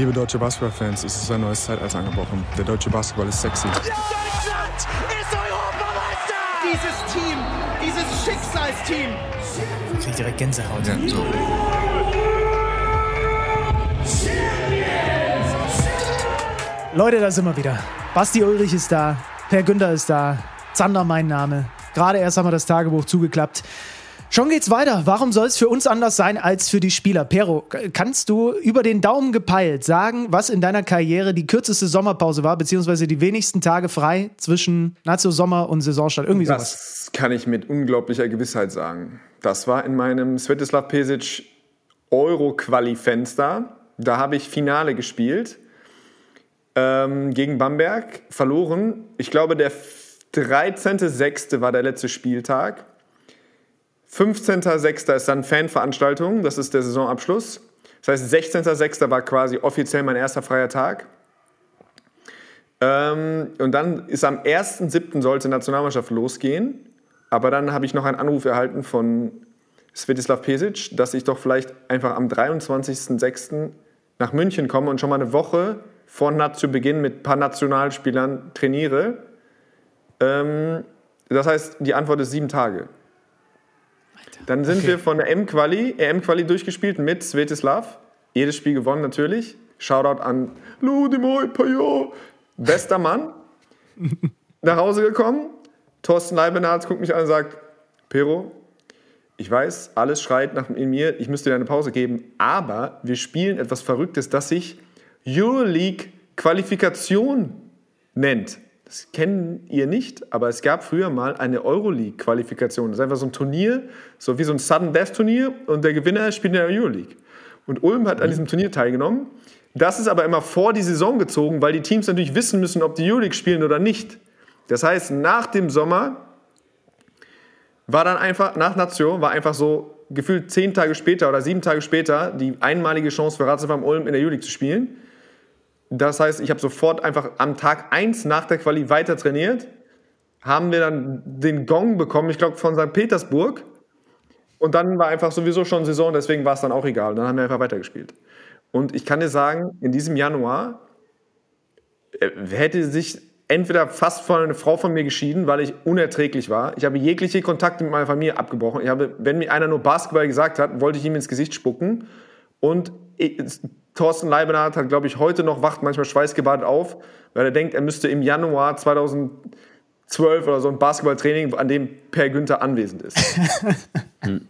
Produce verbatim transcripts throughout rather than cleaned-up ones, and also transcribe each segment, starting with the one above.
Liebe deutsche Basketballfans, es ist ein neues Zeitalter angebrochen. Der deutsche Basketball ist sexy. Ja! Deutschland ist Europameister! Dieses Team, dieses Schicksalsteam. Ich krieg direkt Gänsehaut. Ja, so. Leute, da sind wir wieder. Basti Ulrich ist da, Per Günther ist da, Zander mein Name. Gerade erst haben wir das Tagebuch zugeklappt. Schon geht's weiter. Warum soll es für uns anders sein als für die Spieler? Pero, kannst du über den Daumen gepeilt sagen, was in deiner Karriere die kürzeste Sommerpause war, beziehungsweise die wenigsten Tage frei zwischen Nazio Sommer und Saisonstart? Irgendwie sowas. Das kann ich mit unglaublicher Gewissheit sagen. Das war in meinem Svetislav Pesic Euro-Quali-Fenster. Da habe ich Finale gespielt ähm, gegen Bamberg, verloren. Ich glaube, der dreizehnter sechster war der letzte Spieltag. fünfzehnter sechster ist dann Fanveranstaltung, das ist der Saisonabschluss. Das heißt, sechzehnter sechster war quasi offiziell mein erster freier Tag. Ähm, und dann ist am ersten siebten sollte Nationalmannschaft losgehen. Aber dann habe ich noch einen Anruf erhalten von Svetislav Pesic, dass ich doch vielleicht einfach am dreiundzwanzigsten sechsten nach München komme und schon mal eine Woche vor Nazio-Beginn mit ein paar Nationalspielern trainiere. Ähm, das heißt, die Antwort ist sieben Tage. Dann sind okay. wir von der M-Quali, E M-Quali durchgespielt mit Svetislav. Jedes Spiel gewonnen natürlich. Shoutout an Ludimir Pajot. Bester Mann. Nach Hause gekommen. Thorsten Leibenhardt guckt mich an und sagt, Pero, ich weiß, alles schreit nach in mir, ich müsste dir eine Pause geben, aber wir spielen etwas Verrücktes, das sich Euroleague-Qualifikation nennt. Das kennen ihr nicht, aber es gab früher mal eine Euroleague-Qualifikation. Das ist einfach so ein Turnier, so wie so ein Sudden-Death-Turnier und der Gewinner spielt in der Euroleague. Und Ulm hat an diesem Turnier teilgenommen. Das ist aber immer vor die Saison gezogen, weil die Teams natürlich wissen müssen, ob die Euroleague spielen oder nicht. Das heißt, nach dem Sommer war dann einfach, nach Nazio, war einfach so gefühlt zehn Tage später oder sieben Tage später die einmalige Chance für Ratiofarm Ulm in der Euroleague zu spielen. Das heißt, ich habe sofort einfach am Tag eins nach der Quali weiter trainiert, haben wir dann den Gong bekommen, ich glaube von Sankt Petersburg, und dann war einfach sowieso schon Saison, deswegen war es dann auch egal, dann haben wir einfach weitergespielt. Und ich kann dir sagen, in diesem Januar hätte sich entweder fast von einer Frau von mir geschieden, weil ich unerträglich war. Ich habe jegliche Kontakte mit meiner Familie abgebrochen. Ich habe, wenn mir einer nur Basketball gesagt hat, wollte ich ihm ins Gesicht spucken. Und ich, Thorsten Leibenhardt hat, glaube ich, heute noch wacht manchmal schweißgebadet auf, weil er denkt, er müsste im Januar zweitausendzwölf oder so ein Basketballtraining, an dem Per Günther anwesend ist. hm.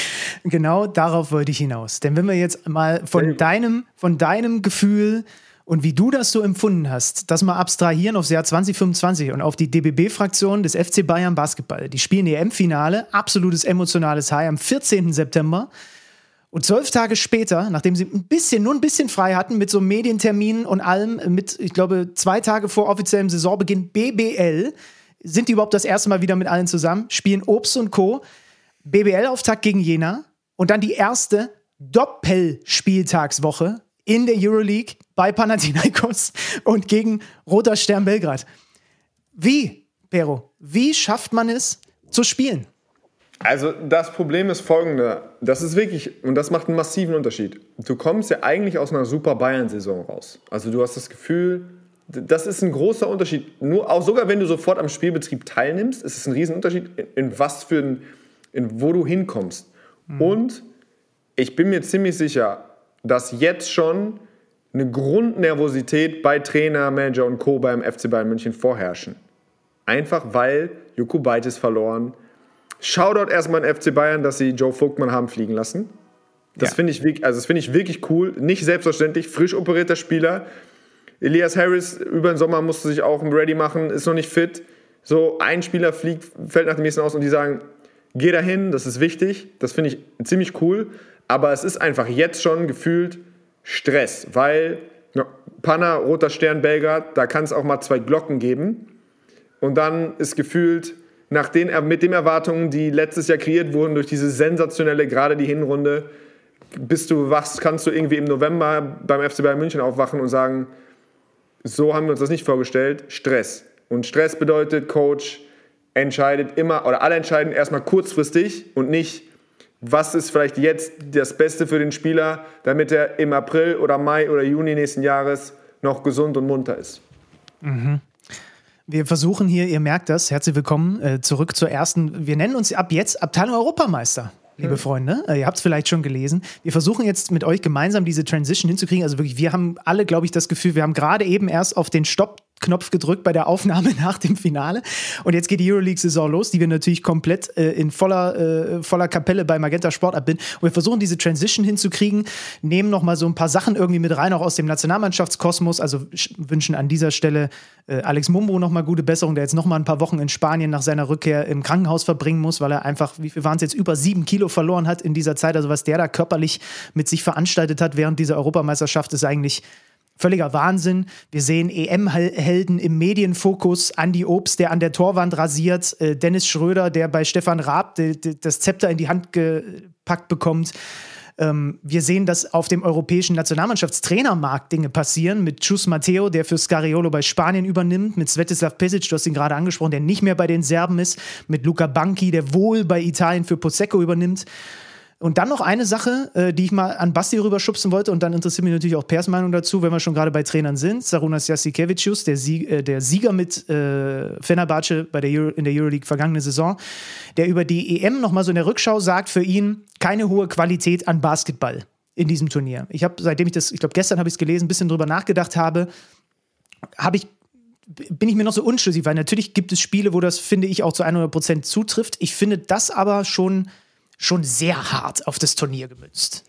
Genau darauf wollte ich hinaus. Denn wenn wir jetzt mal von deinem, von deinem Gefühl und wie du das so empfunden hast, das mal abstrahieren aufs Jahr zwanzig fünfundzwanzig und auf die D B B-Fraktion des F C Bayern Basketball. Die spielen E M-Finale, absolutes emotionales High am vierzehnten September. Und zwölf Tage später, nachdem sie ein bisschen, nur ein bisschen frei hatten, mit so Medienterminen und allem, mit, ich glaube, zwei Tage vor offiziellem Saisonbeginn B B L, sind die überhaupt das erste Mal wieder mit allen zusammen, spielen Obst und Co. B B L-Auftakt gegen Jena und dann die erste Doppelspieltagswoche in der Euroleague bei Panathinaikos und gegen Roter Stern Belgrad. Wie, Pero, wie schafft man es zu spielen? Also das Problem ist folgende, das ist wirklich, und das macht einen massiven Unterschied. Du kommst ja eigentlich aus einer super Bayern-Saison raus. Also du hast das Gefühl, das ist ein großer Unterschied. Nur auch sogar wenn du sofort am Spielbetrieb teilnimmst, ist es ein Riesenunterschied, in, in was für ein, in wo du hinkommst. Mhm. Und ich bin mir ziemlich sicher, dass jetzt schon eine Grundnervosität bei Trainer, Manager und Co. beim F C Bayern München vorherrschen. Einfach weil Jokubaitis verloren. Shoutout erstmal an F C Bayern, dass sie Joe Vogtmann haben fliegen lassen. Das ja. finde ich, also find ich wirklich cool. Nicht selbstverständlich. Frisch operierter Spieler. Elias Harris über den Sommer musste sich auch ready machen, ist noch nicht fit. So, ein Spieler fliegt, fällt nach dem nächsten aus und die sagen, geh dahin, das ist wichtig. Das finde ich ziemlich cool. Aber es ist einfach jetzt schon gefühlt Stress, weil ja, Panna, Roter Stern, Belgrad, da kann es auch mal zwei Glocken geben. Und dann ist gefühlt, nach den, mit den Erwartungen, die letztes Jahr kreiert wurden, durch diese sensationelle, gerade die Hinrunde, bist du wachst, kannst du irgendwie im November beim F C Bayern München aufwachen und sagen, so haben wir uns das nicht vorgestellt, Stress. Und Stress bedeutet, Coach entscheidet immer, oder alle entscheiden erstmal kurzfristig und nicht was ist vielleicht jetzt das Beste für den Spieler, damit er im April oder Mai oder Juni nächsten Jahres noch gesund und munter ist. Mhm. Wir versuchen hier, ihr merkt das, herzlich willkommen äh, zurück zur ersten, wir nennen uns ab jetzt Abteilung Europameister, liebe mhm. Freunde. Äh, ihr habt es vielleicht schon gelesen. Wir versuchen jetzt mit euch gemeinsam diese Transition hinzukriegen. Also wirklich, wir haben alle, glaube ich, das Gefühl, wir haben gerade eben erst auf den Stopp Knopf gedrückt bei der Aufnahme nach dem Finale. Und jetzt geht die Euroleague-Saison los, die wir natürlich komplett äh, in voller, äh, voller Kapelle bei Magenta Sport abbilden. Und wir versuchen, diese Transition hinzukriegen, nehmen noch mal so ein paar Sachen irgendwie mit rein, auch aus dem Nationalmannschaftskosmos. Also wünschen an dieser Stelle äh, Alex Mumbo noch mal gute Besserung, der jetzt noch mal ein paar Wochen in Spanien nach seiner Rückkehr im Krankenhaus verbringen muss, weil er einfach, wie viel waren es jetzt, über sieben Kilo verloren hat in dieser Zeit. Also was der da körperlich mit sich veranstaltet hat während dieser Europameisterschaft, ist eigentlich völliger Wahnsinn. Wir sehen E M-Helden im Medienfokus. Andi Obst, der an der Torwand rasiert. Äh, Dennis Schröder, der bei Stefan Raab de, de, das Zepter in die Hand gepackt bekommt. Ähm, wir sehen, dass auf dem europäischen Nationalmannschaftstrainermarkt Dinge passieren. Mit Chus Mateo, der für Scariolo bei Spanien übernimmt. Mit Svetislav Pesic, du hast ihn gerade angesprochen, der nicht mehr bei den Serben ist. Mit Luca Banchi, der wohl bei Italien für Pozzecco übernimmt. Und dann noch eine Sache, äh, die ich mal an Basti rüberschubsen wollte, und dann interessiert mich natürlich auch Pers Meinung dazu, wenn wir schon gerade bei Trainern sind. Sarunas Jasikevičius, der, Sieg, äh, der Sieger mit äh, Fenerbahce bei der Euro, in der Euroleague vergangene Saison, der über die E M nochmal so in der Rückschau sagt, für ihn keine hohe Qualität an Basketball in diesem Turnier. Ich habe, seitdem ich das, ich glaube gestern habe ich es gelesen, ein bisschen drüber nachgedacht habe, habe ich bin ich mir noch so unschlüssig, weil natürlich gibt es Spiele, wo das, finde ich, auch zu hundert Prozent zutrifft. Ich finde das aber schon schon sehr hart auf das Turnier gemünzt.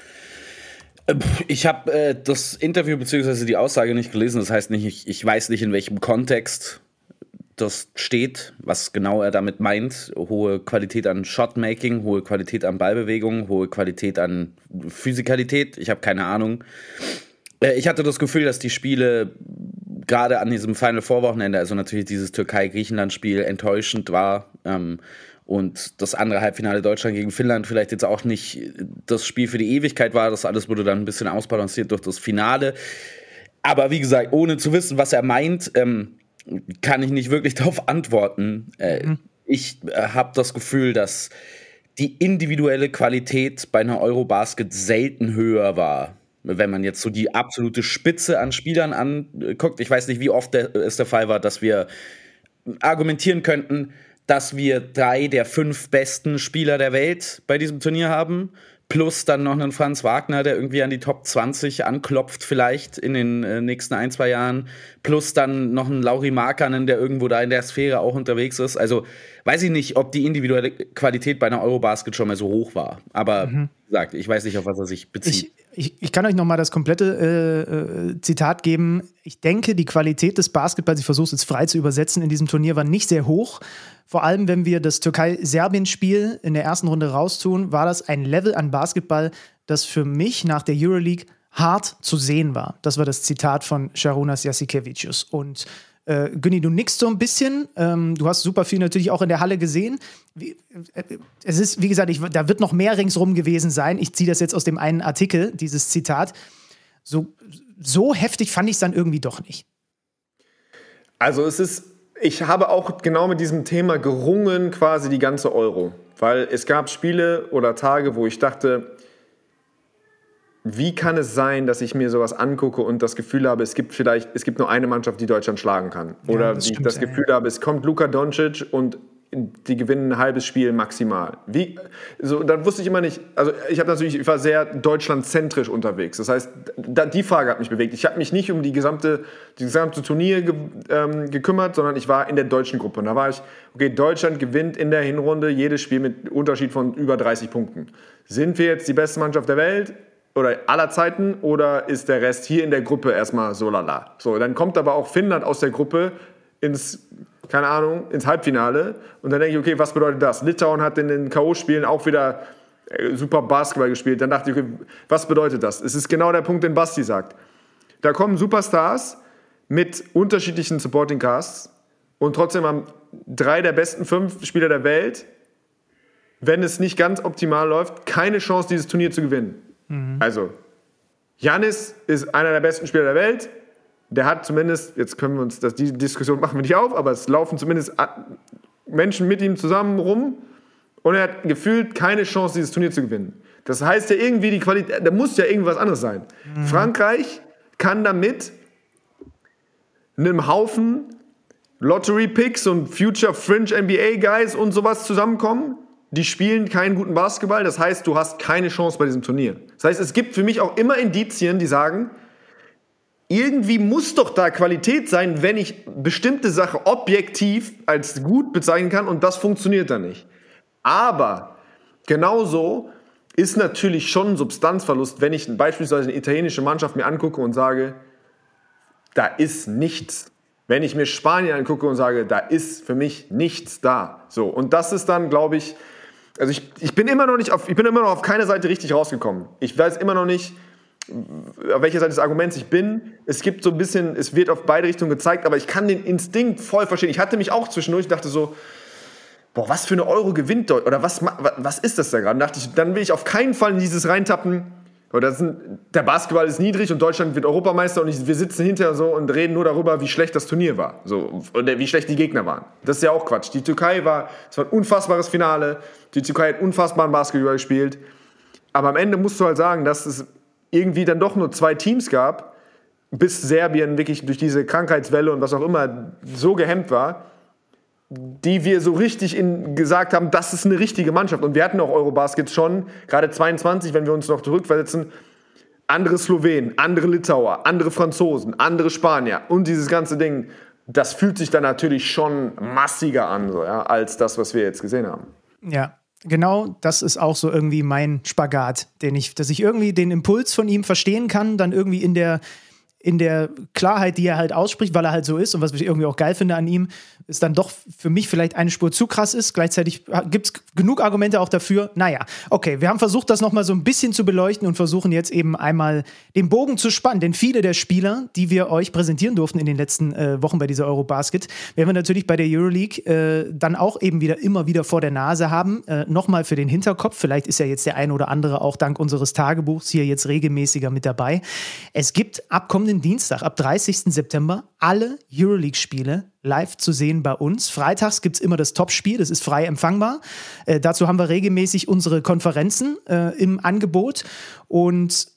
Ich habe äh, das Interview bzw. die Aussage nicht gelesen. Das heißt, nicht, ich, ich weiß nicht, in welchem Kontext das steht, was genau er damit meint. Hohe Qualität an Shotmaking, hohe Qualität an Ballbewegung, hohe Qualität an Physikalität. Ich habe keine Ahnung. Äh, ich hatte das Gefühl, dass die Spiele gerade an diesem Final Four Wochenende, also natürlich dieses Türkei-Griechenland-Spiel, enttäuschend war. Ähm, Und das andere Halbfinale Deutschland gegen Finnland vielleicht jetzt auch nicht das Spiel für die Ewigkeit war. Das alles wurde dann ein bisschen ausbalanciert durch das Finale. Aber wie gesagt, ohne zu wissen, was er meint, ähm, kann ich nicht wirklich darauf antworten. Äh, mhm. Ich äh, habe das Gefühl, dass die individuelle Qualität bei einer Eurobasket selten höher war. Wenn man jetzt so die absolute Spitze an Spielern anguckt. Ich weiß nicht, wie oft der, es der Fall war, dass wir argumentieren könnten, dass wir drei der fünf besten Spieler der Welt bei diesem Turnier haben, plus dann noch einen Franz Wagner, der irgendwie an die Top zwanzig anklopft vielleicht in den äh, nächsten ein, zwei Jahren, plus dann noch einen Lauri Markkanen, der irgendwo da in der Sphäre auch unterwegs ist. Also weiß ich nicht, ob die individuelle Qualität bei einer Eurobasket schon mal so hoch war. Aber mhm. wie gesagt, ich weiß nicht, auf was er sich bezieht. Ich, ich, ich kann euch noch mal das komplette äh, äh, Zitat geben. Ich denke, die Qualität des Basketballs, ich versuche es jetzt frei zu übersetzen, in diesem Turnier war nicht sehr hoch. Vor allem, wenn wir das Türkei-Serbien-Spiel in der ersten Runde raustun, war das ein Level an Basketball, das für mich nach der Euroleague hart zu sehen war. Das war das Zitat von Šarūnas Jasikevičius. Und äh, Günni, du nickst so ein bisschen. Ähm, du hast super viel natürlich auch in der Halle gesehen. Wie, äh, es ist, wie gesagt, ich, da wird noch mehr ringsrum gewesen sein. Ich ziehe das jetzt aus dem einen Artikel, dieses Zitat. So, so heftig fand ich es dann irgendwie doch nicht. Also es ist Ich habe auch genau mit diesem Thema gerungen, quasi die ganze Euro. Weil es gab Spiele oder Tage, wo ich dachte, wie kann es sein, dass ich mir sowas angucke und das Gefühl habe, es gibt vielleicht, es gibt nur eine Mannschaft, die Deutschland schlagen kann. Oder ja, das wie ich das Gefühl ja. habe, es kommt Luka Doncic und die gewinnen ein halbes Spiel maximal. Wie, so, dann wusste ich immer nicht, also ich habe natürlich, ich war sehr deutschlandzentrisch unterwegs. Das heißt, da, die Frage hat mich bewegt. Ich habe mich nicht um die gesamte, die gesamte Turnier ge, ähm, gekümmert, sondern ich war in der deutschen Gruppe. Und da war ich, okay, Deutschland gewinnt in der Hinrunde jedes Spiel mit Unterschied von über dreißig Punkten. Sind wir jetzt die beste Mannschaft der Welt oder aller Zeiten oder ist der Rest hier in der Gruppe erstmal so lala? So, dann kommt aber auch Finnland aus der Gruppe ins keine Ahnung, ins Halbfinale. Und dann denke ich, okay, was bedeutet das? Litauen hat in den K O-Spielen auch wieder super Basketball gespielt. Dann dachte ich, okay, was bedeutet das? Es ist genau der Punkt, den Basti sagt. Da kommen Superstars mit unterschiedlichen Supporting Casts und trotzdem haben drei der besten fünf Spieler der Welt, wenn es nicht ganz optimal läuft, keine Chance, dieses Turnier zu gewinnen. Mhm. Also, Giannis ist einer der besten Spieler der Welt. Der hat zumindest, jetzt können wir uns, das, die Diskussion machen wir nicht auf, aber es laufen zumindest Menschen mit ihm zusammen rum Und er hat gefühlt keine Chance, dieses Turnier zu gewinnen. Das heißt ja irgendwie, die Qualität, da muss ja irgendwas anderes sein. Mhm. Frankreich kann damit einem Haufen Lottery-Picks und Future Fringe N B A-Guys und sowas zusammenkommen. Die spielen keinen guten Basketball. Das heißt, du hast keine Chance bei diesem Turnier. Das heißt, es gibt für mich auch immer Indizien, die sagen, irgendwie muss doch da Qualität sein, wenn ich bestimmte Sachen objektiv als gut bezeichnen kann und das funktioniert dann nicht. Aber genauso ist natürlich schon ein Substanzverlust, wenn ich beispielsweise eine italienische Mannschaft mir angucke und sage, da ist nichts. Wenn ich mir Spanien angucke und sage, da ist für mich nichts da. So, und das ist dann, glaube ich, also ich, ich bin immer noch nicht auf, ich bin immer noch auf keine Seite richtig rausgekommen. Ich weiß immer noch nicht, auf welcher Seite des Arguments ich bin. Es gibt so ein bisschen, es wird auf beide Richtungen gezeigt, aber ich kann den Instinkt voll verstehen. Ich hatte mich auch zwischendurch, dachte so, boah, was für eine Euro gewinnt Deutschland? Oder was, was ist das da gerade? Dachte ich, dann will ich auf keinen Fall in dieses reintappen. Oder sind, der Basketball ist niedrig und Deutschland wird Europameister und ich, wir sitzen hinterher so und reden nur darüber, wie schlecht das Turnier war. So, oder wie schlecht die Gegner waren. Das ist ja auch Quatsch. Die Türkei war, es war ein unfassbares Finale. Die Türkei hat unfassbaren Basketball gespielt. Aber am Ende musst du halt sagen, dass es irgendwie dann doch nur zwei Teams gab, bis Serbien wirklich durch diese Krankheitswelle und was auch immer so gehemmt war, die wir so richtig in, gesagt haben, das ist eine richtige Mannschaft. Und wir hatten auch Eurobasket schon, gerade zweiundzwanzig, wenn wir uns noch zurückversetzen, andere Slowenen, andere Litauer, andere Franzosen, andere Spanier und dieses ganze Ding, das fühlt sich dann natürlich schon massiger an, so, ja, als das, was wir jetzt gesehen haben. Ja. Genau, das ist auch so irgendwie mein Spagat, den ich, dass ich irgendwie den Impuls von ihm verstehen kann, dann irgendwie in der, in der Klarheit, die er halt ausspricht, weil er halt so ist und was ich irgendwie auch geil finde an ihm, ist dann doch für mich vielleicht eine Spur zu krass ist. Gleichzeitig gibt es genug Argumente auch dafür. Naja, okay, wir haben versucht, das nochmal so ein bisschen zu beleuchten und versuchen jetzt eben einmal den Bogen zu spannen, denn viele der Spieler, die wir euch präsentieren durften in den letzten äh, Wochen bei dieser Eurobasket, werden wir natürlich bei der Euroleague äh, dann auch eben wieder immer wieder vor der Nase haben. Äh, nochmal für den Hinterkopf, vielleicht ist ja jetzt der ein oder andere auch dank unseres Tagebuchs hier jetzt regelmäßiger mit dabei. Es gibt ab kommenden Dienstag, ab dreißigsten September, alle Euroleague-Spiele live zu sehen bei uns. Freitags gibt es immer das Topspiel, das ist frei empfangbar. Äh, dazu haben wir regelmäßig unsere Konferenzen äh, im Angebot und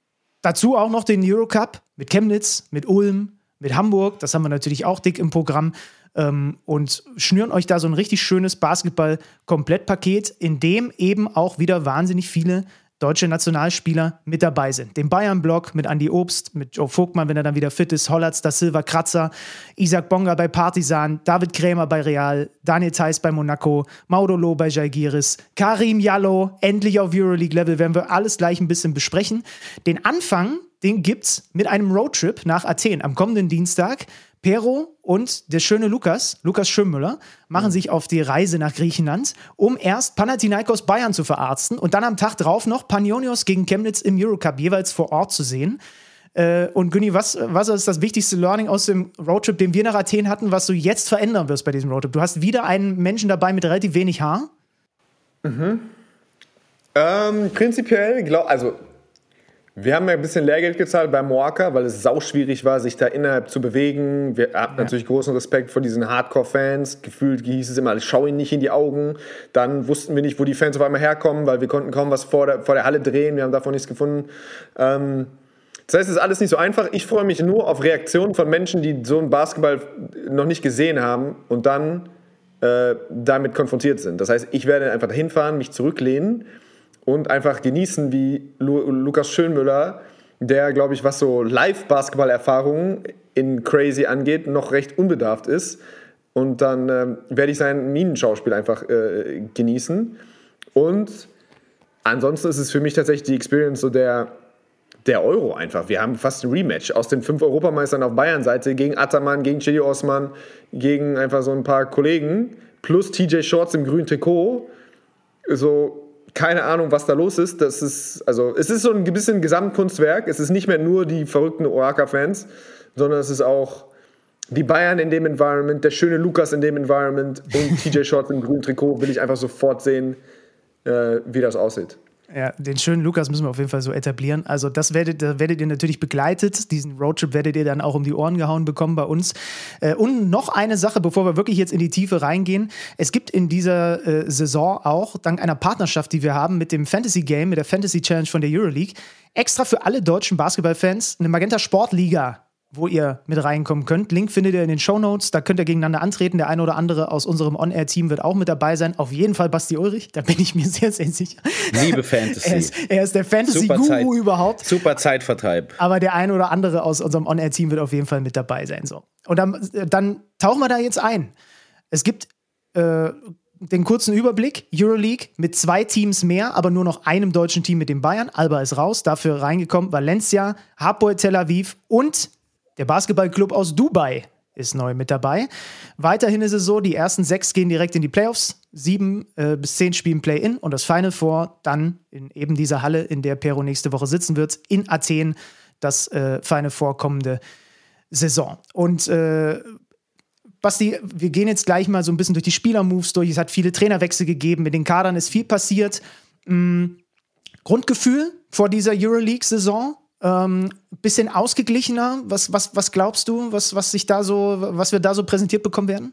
dazu auch noch den Eurocup mit Chemnitz, mit Ulm, mit Hamburg. Das haben wir natürlich auch dick im Programm ähm, und schnüren euch da so ein richtig schönes Basketball-Komplettpaket, in dem eben auch wieder wahnsinnig viele deutsche Nationalspieler mit dabei sind. Den Bayern-Block mit Andi Obst, mit Joe Vogtmann, wenn er dann wieder fit ist, Hollatz, Da Silva, Kratzer, Isaac Bonga bei Partizan, David Krämer bei Real, Daniel Theis bei Monaco, Maudolo bei Žalgiris, Karim Jallo, endlich auf Euroleague-Level, werden wir alles gleich ein bisschen besprechen. Den Anfang, den gibt's mit einem Roadtrip nach Athen am kommenden Dienstag. Pero und der schöne Lukas, Lukas Schönmüller, machen sich auf die Reise nach Griechenland, um erst Panathinaikos Bayern zu verarzten und dann am Tag drauf noch Panionios gegen Chemnitz im Eurocup jeweils vor Ort zu sehen. Äh, und Günni, was, was ist das wichtigste Learning aus dem Roadtrip, den wir nach Athen hatten, was du jetzt verändern wirst bei diesem Roadtrip? Du hast wieder einen Menschen dabei mit relativ wenig Haar. Mhm. Ähm, prinzipiell, glaub, also wir haben ja ein bisschen Lehrgeld gezahlt bei Moaka, weil es sauschwierig war, sich da innerhalb zu bewegen. Wir haben ja. natürlich großen Respekt vor diesen Hardcore-Fans. Gefühlt hieß es immer, schau ihnen nicht in die Augen. Dann wussten wir nicht, wo die Fans auf einmal herkommen, weil wir konnten kaum was vor der, vor der Halle drehen. Wir haben davon nichts gefunden. Ähm, das heißt, es ist alles nicht so einfach. Ich freue mich nur auf Reaktionen von Menschen, die so einen Basketball noch nicht gesehen haben und dann äh, damit konfrontiert sind. Das heißt, ich werde einfach dahin fahren, mich zurücklehnen und einfach genießen, wie Lu- Lukas Schönmüller, der, glaube ich, was so Live-Basketball-Erfahrungen in Crazy angeht, noch recht unbedarft ist. Und dann ähm, werde ich sein Minenschauspiel einfach äh, genießen. Und ansonsten ist es für mich tatsächlich die Experience so der, der Euro einfach. Wir haben fast ein Rematch aus den fünf Europameistern auf Bayern-Seite gegen Ataman, gegen Cedi Osman, gegen einfach so ein paar Kollegen, plus T J Shorts im grünen Trikot. So, keine Ahnung, was da los ist. Das ist, also, es ist so ein bisschen Gesamtkunstwerk. Es ist nicht mehr nur die verrückten Oaka-Fans, sondern es ist auch die Bayern in dem Environment, der schöne Lukas in dem Environment und T J Shorts im grünen Trikot. Will ich einfach sofort sehen, äh, wie das aussieht. Ja, den schönen Lukas müssen wir auf jeden Fall so etablieren. Also das werdet, da werdet ihr natürlich begleitet. Diesen Roadtrip werdet ihr dann auch um die Ohren gehauen bekommen bei uns. Äh, und noch eine Sache, bevor wir wirklich jetzt in die Tiefe reingehen. Es gibt in dieser äh, Saison auch, dank einer Partnerschaft, die wir haben mit dem Fantasy Game, mit der Fantasy Challenge von der Euroleague, extra für alle deutschen Basketballfans eine Magenta Sportliga, wo ihr mit reinkommen könnt. Link findet ihr in den Shownotes, da könnt ihr gegeneinander antreten. Der eine oder andere aus unserem On-Air-Team wird auch mit dabei sein. Auf jeden Fall Basti Ulrich, da bin ich mir sehr, sehr sicher. Liebe Fantasy. Er ist, er ist der Fantasy-Guru überhaupt. Super Zeitvertreib. Aber der eine oder andere aus unserem On-Air-Team wird auf jeden Fall mit dabei sein. So. Und dann, dann tauchen wir da jetzt ein. Es gibt äh, den kurzen Überblick, Euroleague mit zwei Teams mehr, aber nur noch einem deutschen Team mit den Bayern. Alba ist raus, dafür reingekommen Valencia, Hapoel Tel Aviv und der Basketballclub aus Dubai ist neu mit dabei. Weiterhin ist es so, die ersten sechs gehen direkt in die Playoffs. Sieben äh, bis zehn spielen Play-In und das Final Four dann in eben dieser Halle, in der Pero nächste Woche sitzen wird, in Athen, das äh, Final Four kommende Saison. Und äh, Basti, wir gehen jetzt gleich mal so ein bisschen durch die Spielermoves durch. Es hat viele Trainerwechsel gegeben, mit den Kadern ist viel passiert. Hm, Grundgefühl vor dieser Euroleague-Saison? Ähm, bisschen ausgeglichener. Was, was, was glaubst du, was, was sich da so, was wir da so präsentiert bekommen werden?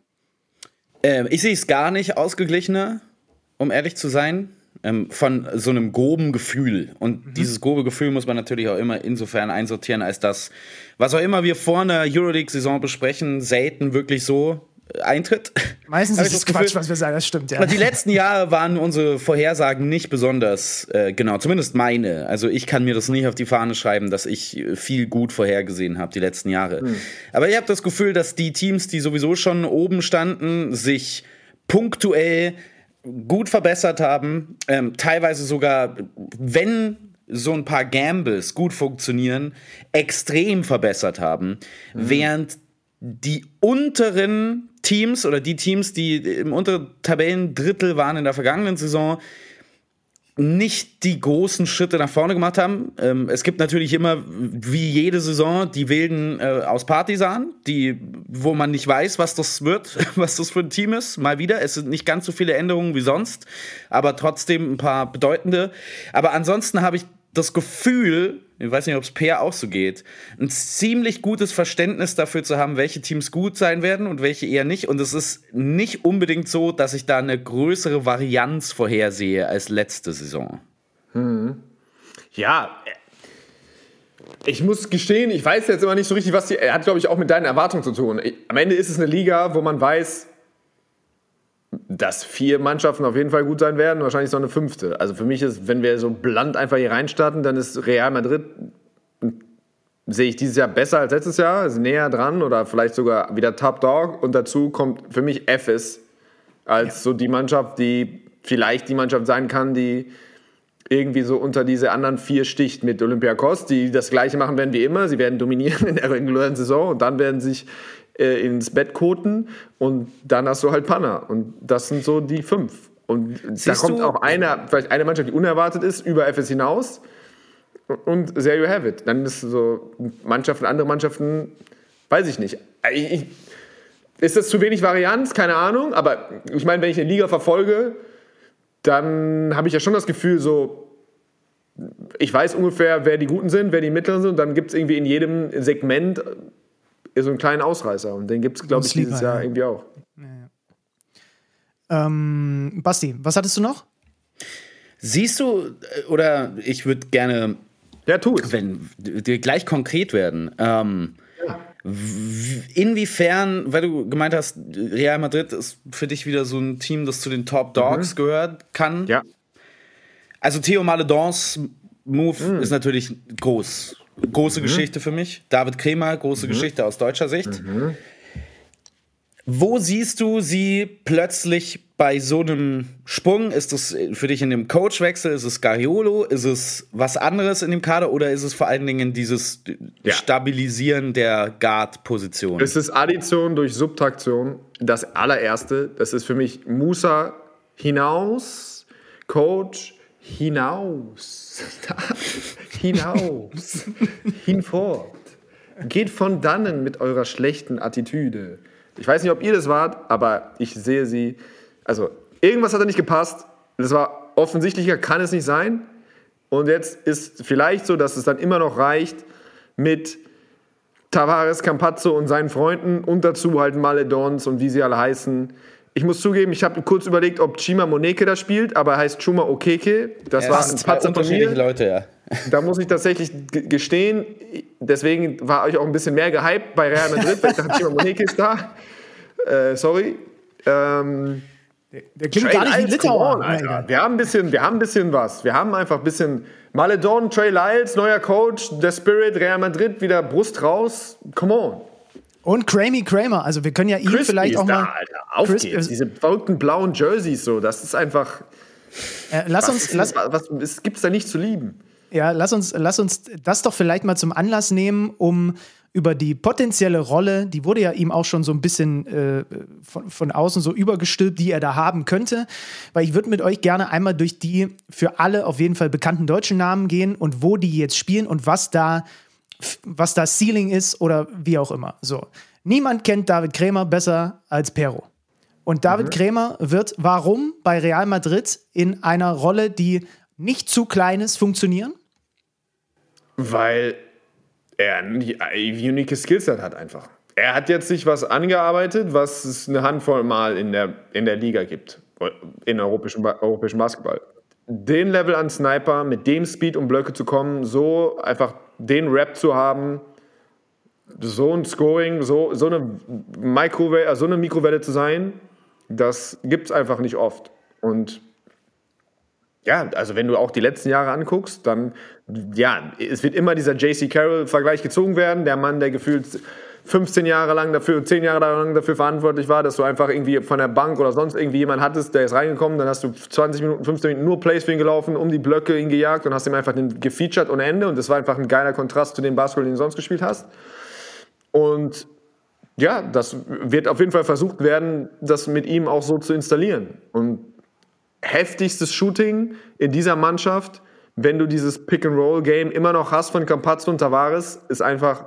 Ähm, ich sehe es gar nicht ausgeglichener, um ehrlich zu sein, ähm, von so einem groben Gefühl. Und mhm. dieses grobe Gefühl muss man natürlich auch immer insofern einsortieren, als das, was auch immer wir vor einer Euroleague-Saison besprechen, selten wirklich so eintritt. Meistens ist es Quatsch, was wir sagen, das stimmt, ja. Die letzten Jahre waren unsere Vorhersagen nicht besonders äh, genau, zumindest meine. Also ich kann mir das nicht auf die Fahne schreiben, dass ich viel gut vorhergesehen habe die letzten Jahre. Hm. Aber ich habe das Gefühl, dass die Teams, die sowieso schon oben standen, sich punktuell gut verbessert haben, ähm, teilweise sogar, wenn so ein paar Gambles gut funktionieren, extrem verbessert haben, hm. während die unteren Teams oder die Teams, die im unteren Tabellendrittel waren in der vergangenen Saison, nicht die großen Schritte nach vorne gemacht haben. Ähm, es gibt natürlich immer, wie jede Saison, die Wilden äh, aus Partisan, die, wo man nicht weiß, was das wird, was das für ein Team ist. Mal wieder, es sind nicht ganz so viele Änderungen wie sonst, aber trotzdem ein paar bedeutende. Aber ansonsten habe ich das Gefühl, ich weiß nicht, ob es Peer auch so geht, ein ziemlich gutes Verständnis dafür zu haben, welche Teams gut sein werden und welche eher nicht. Und es ist nicht unbedingt so, dass ich da eine größere Varianz vorhersehe als letzte Saison. Hm. Ja, ich muss gestehen, ich weiß jetzt immer nicht so richtig, was die, hat, glaube ich, auch mit deinen Erwartungen zu tun. Am Ende ist es eine Liga, wo man weiß, dass vier Mannschaften auf jeden Fall gut sein werden, wahrscheinlich so eine fünfte. Also für mich ist, wenn wir so bland einfach hier reinstarten, dann ist Real Madrid, sehe ich dieses Jahr besser als letztes Jahr, ist näher dran oder vielleicht sogar wieder Top Dog. Und dazu kommt für mich Efes als ja. so die Mannschaft, die vielleicht die Mannschaft sein kann, die irgendwie so unter diese anderen vier sticht mit Olympiakos, die das Gleiche machen werden wie immer. Sie werden dominieren in der regulären Saison und dann werden sich ins Bett koten und dann hast du halt Panna. Und das sind so die fünf. Und Siehst da kommt auch eine, vielleicht eine Mannschaft, die unerwartet ist, über F S hinaus. Und there you have it. Dann ist so Mannschaften, andere Mannschaften, weiß ich nicht. Ich, ich, ist das zu wenig Varianz? Keine Ahnung. Aber ich meine, wenn ich eine Liga verfolge, dann habe ich ja schon das Gefühl, so, ich weiß ungefähr, wer die Guten sind, wer die Mittleren sind. Und dann gibt es irgendwie in jedem Segment so einen kleinen Ausreißer. Und den gibt es, glaube ich, dieses Jahr ja. irgendwie auch. Ja, ja. Ähm, Basti, was hattest du noch? Siehst du, oder ich würde gerne, ja, tu es. wenn wir gleich konkret werden, ähm, ja. inwiefern, weil du gemeint hast, Real Madrid ist für dich wieder so ein Team, das zu den Top Dogs mhm. gehört kann. Ja. Also Theo Maledons Move mhm. ist natürlich groß. Große mhm. Geschichte für mich. David Krämer, große mhm. Geschichte aus deutscher Sicht. Mhm. Wo siehst du sie plötzlich bei so einem Sprung? Ist es für dich in dem Coachwechsel? Ist es Scariolo? Ist es was anderes in dem Kader? Oder ist es vor allen Dingen dieses ja. Stabilisieren der Guard-Position? Es ist Addition durch Subtraktion. Das allererste, das ist für mich Musa hinaus, Coach hinaus. hinaus. Hinfort. Geht von dannen mit eurer schlechten Attitüde. Ich weiß nicht, ob ihr das wart, aber ich sehe sie. Also, irgendwas hat da nicht gepasst. Das war offensichtlicher, kann es nicht sein. Und jetzt ist vielleicht so, dass es dann immer noch reicht mit Tavares, Campazzo und seinen Freunden und dazu halt Maledons und wie sie alle heißen. Ich muss zugeben, ich habe kurz überlegt, ob Chima Moneke da spielt, aber er heißt Chuma Okeke. Das ja, war das ein sind zwei Patzer von unterschiedliche mir. Leute, ja. Da muss ich tatsächlich g- gestehen, deswegen war euch auch ein bisschen mehr gehypt bei Real Madrid, weil ich dachte, Chima Moneke ist da. Äh, sorry. Ähm, Der klingt gar nicht wie Litauer. On, wir, haben ein bisschen, wir haben ein bisschen was. Wir haben einfach ein bisschen Maledon, Trey Lyles, neuer Coach, der Spirit, Real Madrid, wieder Brust raus. Come on. Und Cramy Kramer. Also wir können ja ihn Crispy vielleicht ist auch da, mal... Alter. Auf Chris- geht's. Diese verrückten blauen Jerseys, so, das ist einfach... Äh, lass Was, uns... ist, Lass, was, was gibt es da nicht zu lieben? Ja, lass uns, lass uns das doch vielleicht mal zum Anlass nehmen, um über die potenzielle Rolle, die wurde ja ihm auch schon so ein bisschen äh, von, von außen so übergestülpt, die er da haben könnte. Weil ich würde mit euch gerne einmal durch die für alle auf jeden Fall bekannten deutschen Namen gehen und wo die jetzt spielen und was da, was da Ceiling ist oder wie auch immer. So. Niemand kennt David Krämer besser als Pero. Und David mhm. Krämer wird, warum bei Real Madrid in einer Rolle, die nicht zu klein ist, funktionieren? Weil er ein unique Skillset hat einfach. Er hat jetzt sich was angearbeitet, was es eine Handvoll Mal in der, in der Liga gibt, in europäischem, europäischem Basketball. Den Level an Sniper, mit dem Speed um Blöcke zu kommen, so einfach den Rap zu haben, so ein Scoring, so, so, eine Mikrowelle, so eine Mikrowelle zu sein, das gibt es einfach nicht oft. Und ja, also wenn du auch die letzten Jahre anguckst, dann, ja, es wird immer dieser J C Carroll-Vergleich gezogen werden. Der Mann, der gefühlt fünfzehn Jahre lang dafür, zehn Jahre lang dafür verantwortlich war, dass du einfach irgendwie von der Bank oder sonst irgendwie jemanden hattest, der ist reingekommen, dann hast du zwanzig Minuten, fünfzehn Minuten nur Plays für ihn gelaufen, um die Blöcke ihn gejagt und hast ihm einfach den gefeatured ohne Ende. Und das war einfach ein geiler Kontrast zu dem Basketball, den du sonst gespielt hast. Und ja, das wird auf jeden Fall versucht werden, das mit ihm auch so zu installieren. Und heftigstes Shooting in dieser Mannschaft, wenn du dieses Pick-and-Roll-Game immer noch hast von Campazzo und Tavares, ist einfach,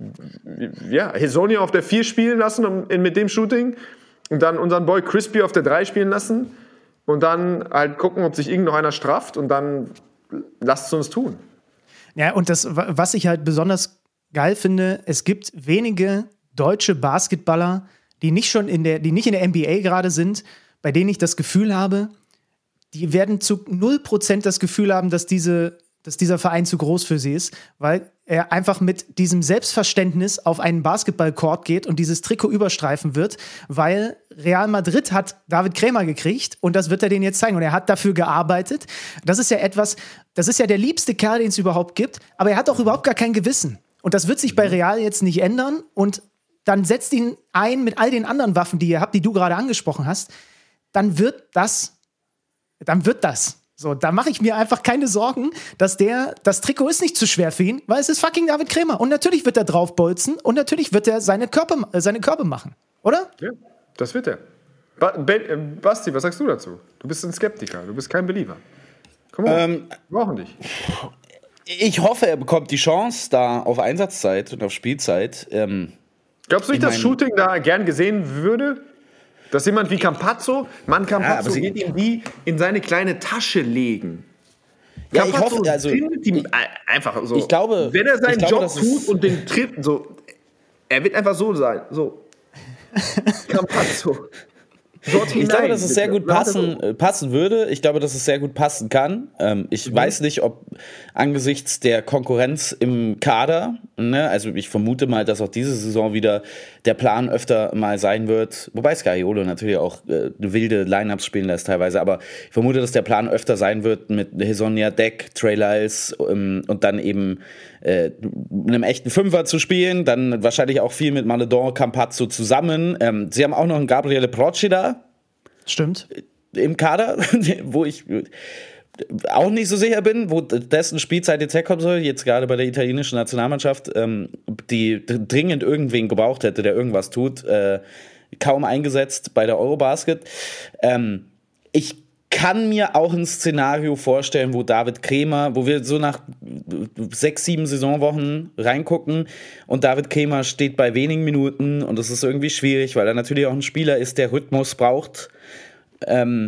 ja, Hezonja auf der vier spielen lassen mit dem Shooting und dann unseren Boy Crispy auf der drei spielen lassen und dann halt gucken, ob sich irgend noch einer strafft und dann lasst es uns tun. Ja, und das, was ich halt besonders geil finde, es gibt wenige deutsche Basketballer, die nicht schon in der, die nicht in der N B A gerade sind, bei denen ich das Gefühl habe, die werden zu null Prozent das Gefühl haben, dass, diese, dass dieser Verein zu groß für sie ist, weil er einfach mit diesem Selbstverständnis auf einen Basketballcourt geht und dieses Trikot überstreifen wird, weil Real Madrid hat David Krämer gekriegt und das wird er denen jetzt zeigen. Und er hat dafür gearbeitet. Das ist ja etwas, das ist ja der liebste Kerl, den es überhaupt gibt, aber er hat auch überhaupt gar kein Gewissen. Und das wird sich bei Real jetzt nicht ändern und dann setzt ihn ein mit all den anderen Waffen, die ihr habt, die du gerade angesprochen hast, dann wird das dann wird das. So, da mache ich mir einfach keine Sorgen, dass der, das Trikot ist nicht zu schwer für ihn, weil es ist fucking David Krämer. Und natürlich wird er draufbolzen und natürlich wird er seine Körper, äh, seine Körbe machen. Oder? Ja, das wird er. Ba- ben, äh, Basti, was sagst du dazu? Du bist ein Skeptiker, du bist kein Believer. Komm on, ähm, wir brauchen dich. Ich hoffe, er bekommt die Chance da auf Einsatzzeit und auf Spielzeit. Ähm, Glaubst du nicht, dass Shooting da gern gesehen würde? Dass jemand wie Campazzo, Mann, Campazzo, ja, geht ihm die in seine kleine Tasche legen. Ja, Campazzo ich hoffe, also, findet ihm einfach so. Ich glaube, wenn er seinen ich glaube, Job tut und den tritt, so, er wird einfach so sein, so. Campazzo. Dort ich glaube, dass es bitte. sehr gut passen, äh, passen würde. Ich glaube, dass es sehr gut passen kann. Ähm, ich mhm. weiß nicht, ob angesichts der Konkurrenz im Kader, ne, also ich vermute mal, dass auch diese Saison wieder der Plan öfter mal sein wird, wobei Scariolo natürlich auch äh, wilde Lineups spielen lässt teilweise, aber ich vermute, dass der Plan öfter sein wird mit Hezonja, Deck, Trey Lyles ähm, und dann eben äh, einem echten Fünfer zu spielen, dann wahrscheinlich auch viel mit Maledon, Campazzo zusammen. Ähm, sie haben auch noch einen Gabriele Procida. Stimmt. Im Kader, wo ich auch nicht so sicher bin, wo dessen Spielzeit jetzt herkommen soll, jetzt gerade bei der italienischen Nationalmannschaft, ähm, die dringend irgendwen gebraucht hätte, der irgendwas tut, äh, kaum eingesetzt bei der Eurobasket. Ähm, ich kann mir auch ein Szenario vorstellen, wo David Krämer, wo wir so nach sechs, sieben Saisonwochen reingucken und David Krämer steht bei wenigen Minuten und das ist irgendwie schwierig, weil er natürlich auch ein Spieler ist, der Rhythmus braucht. Ähm,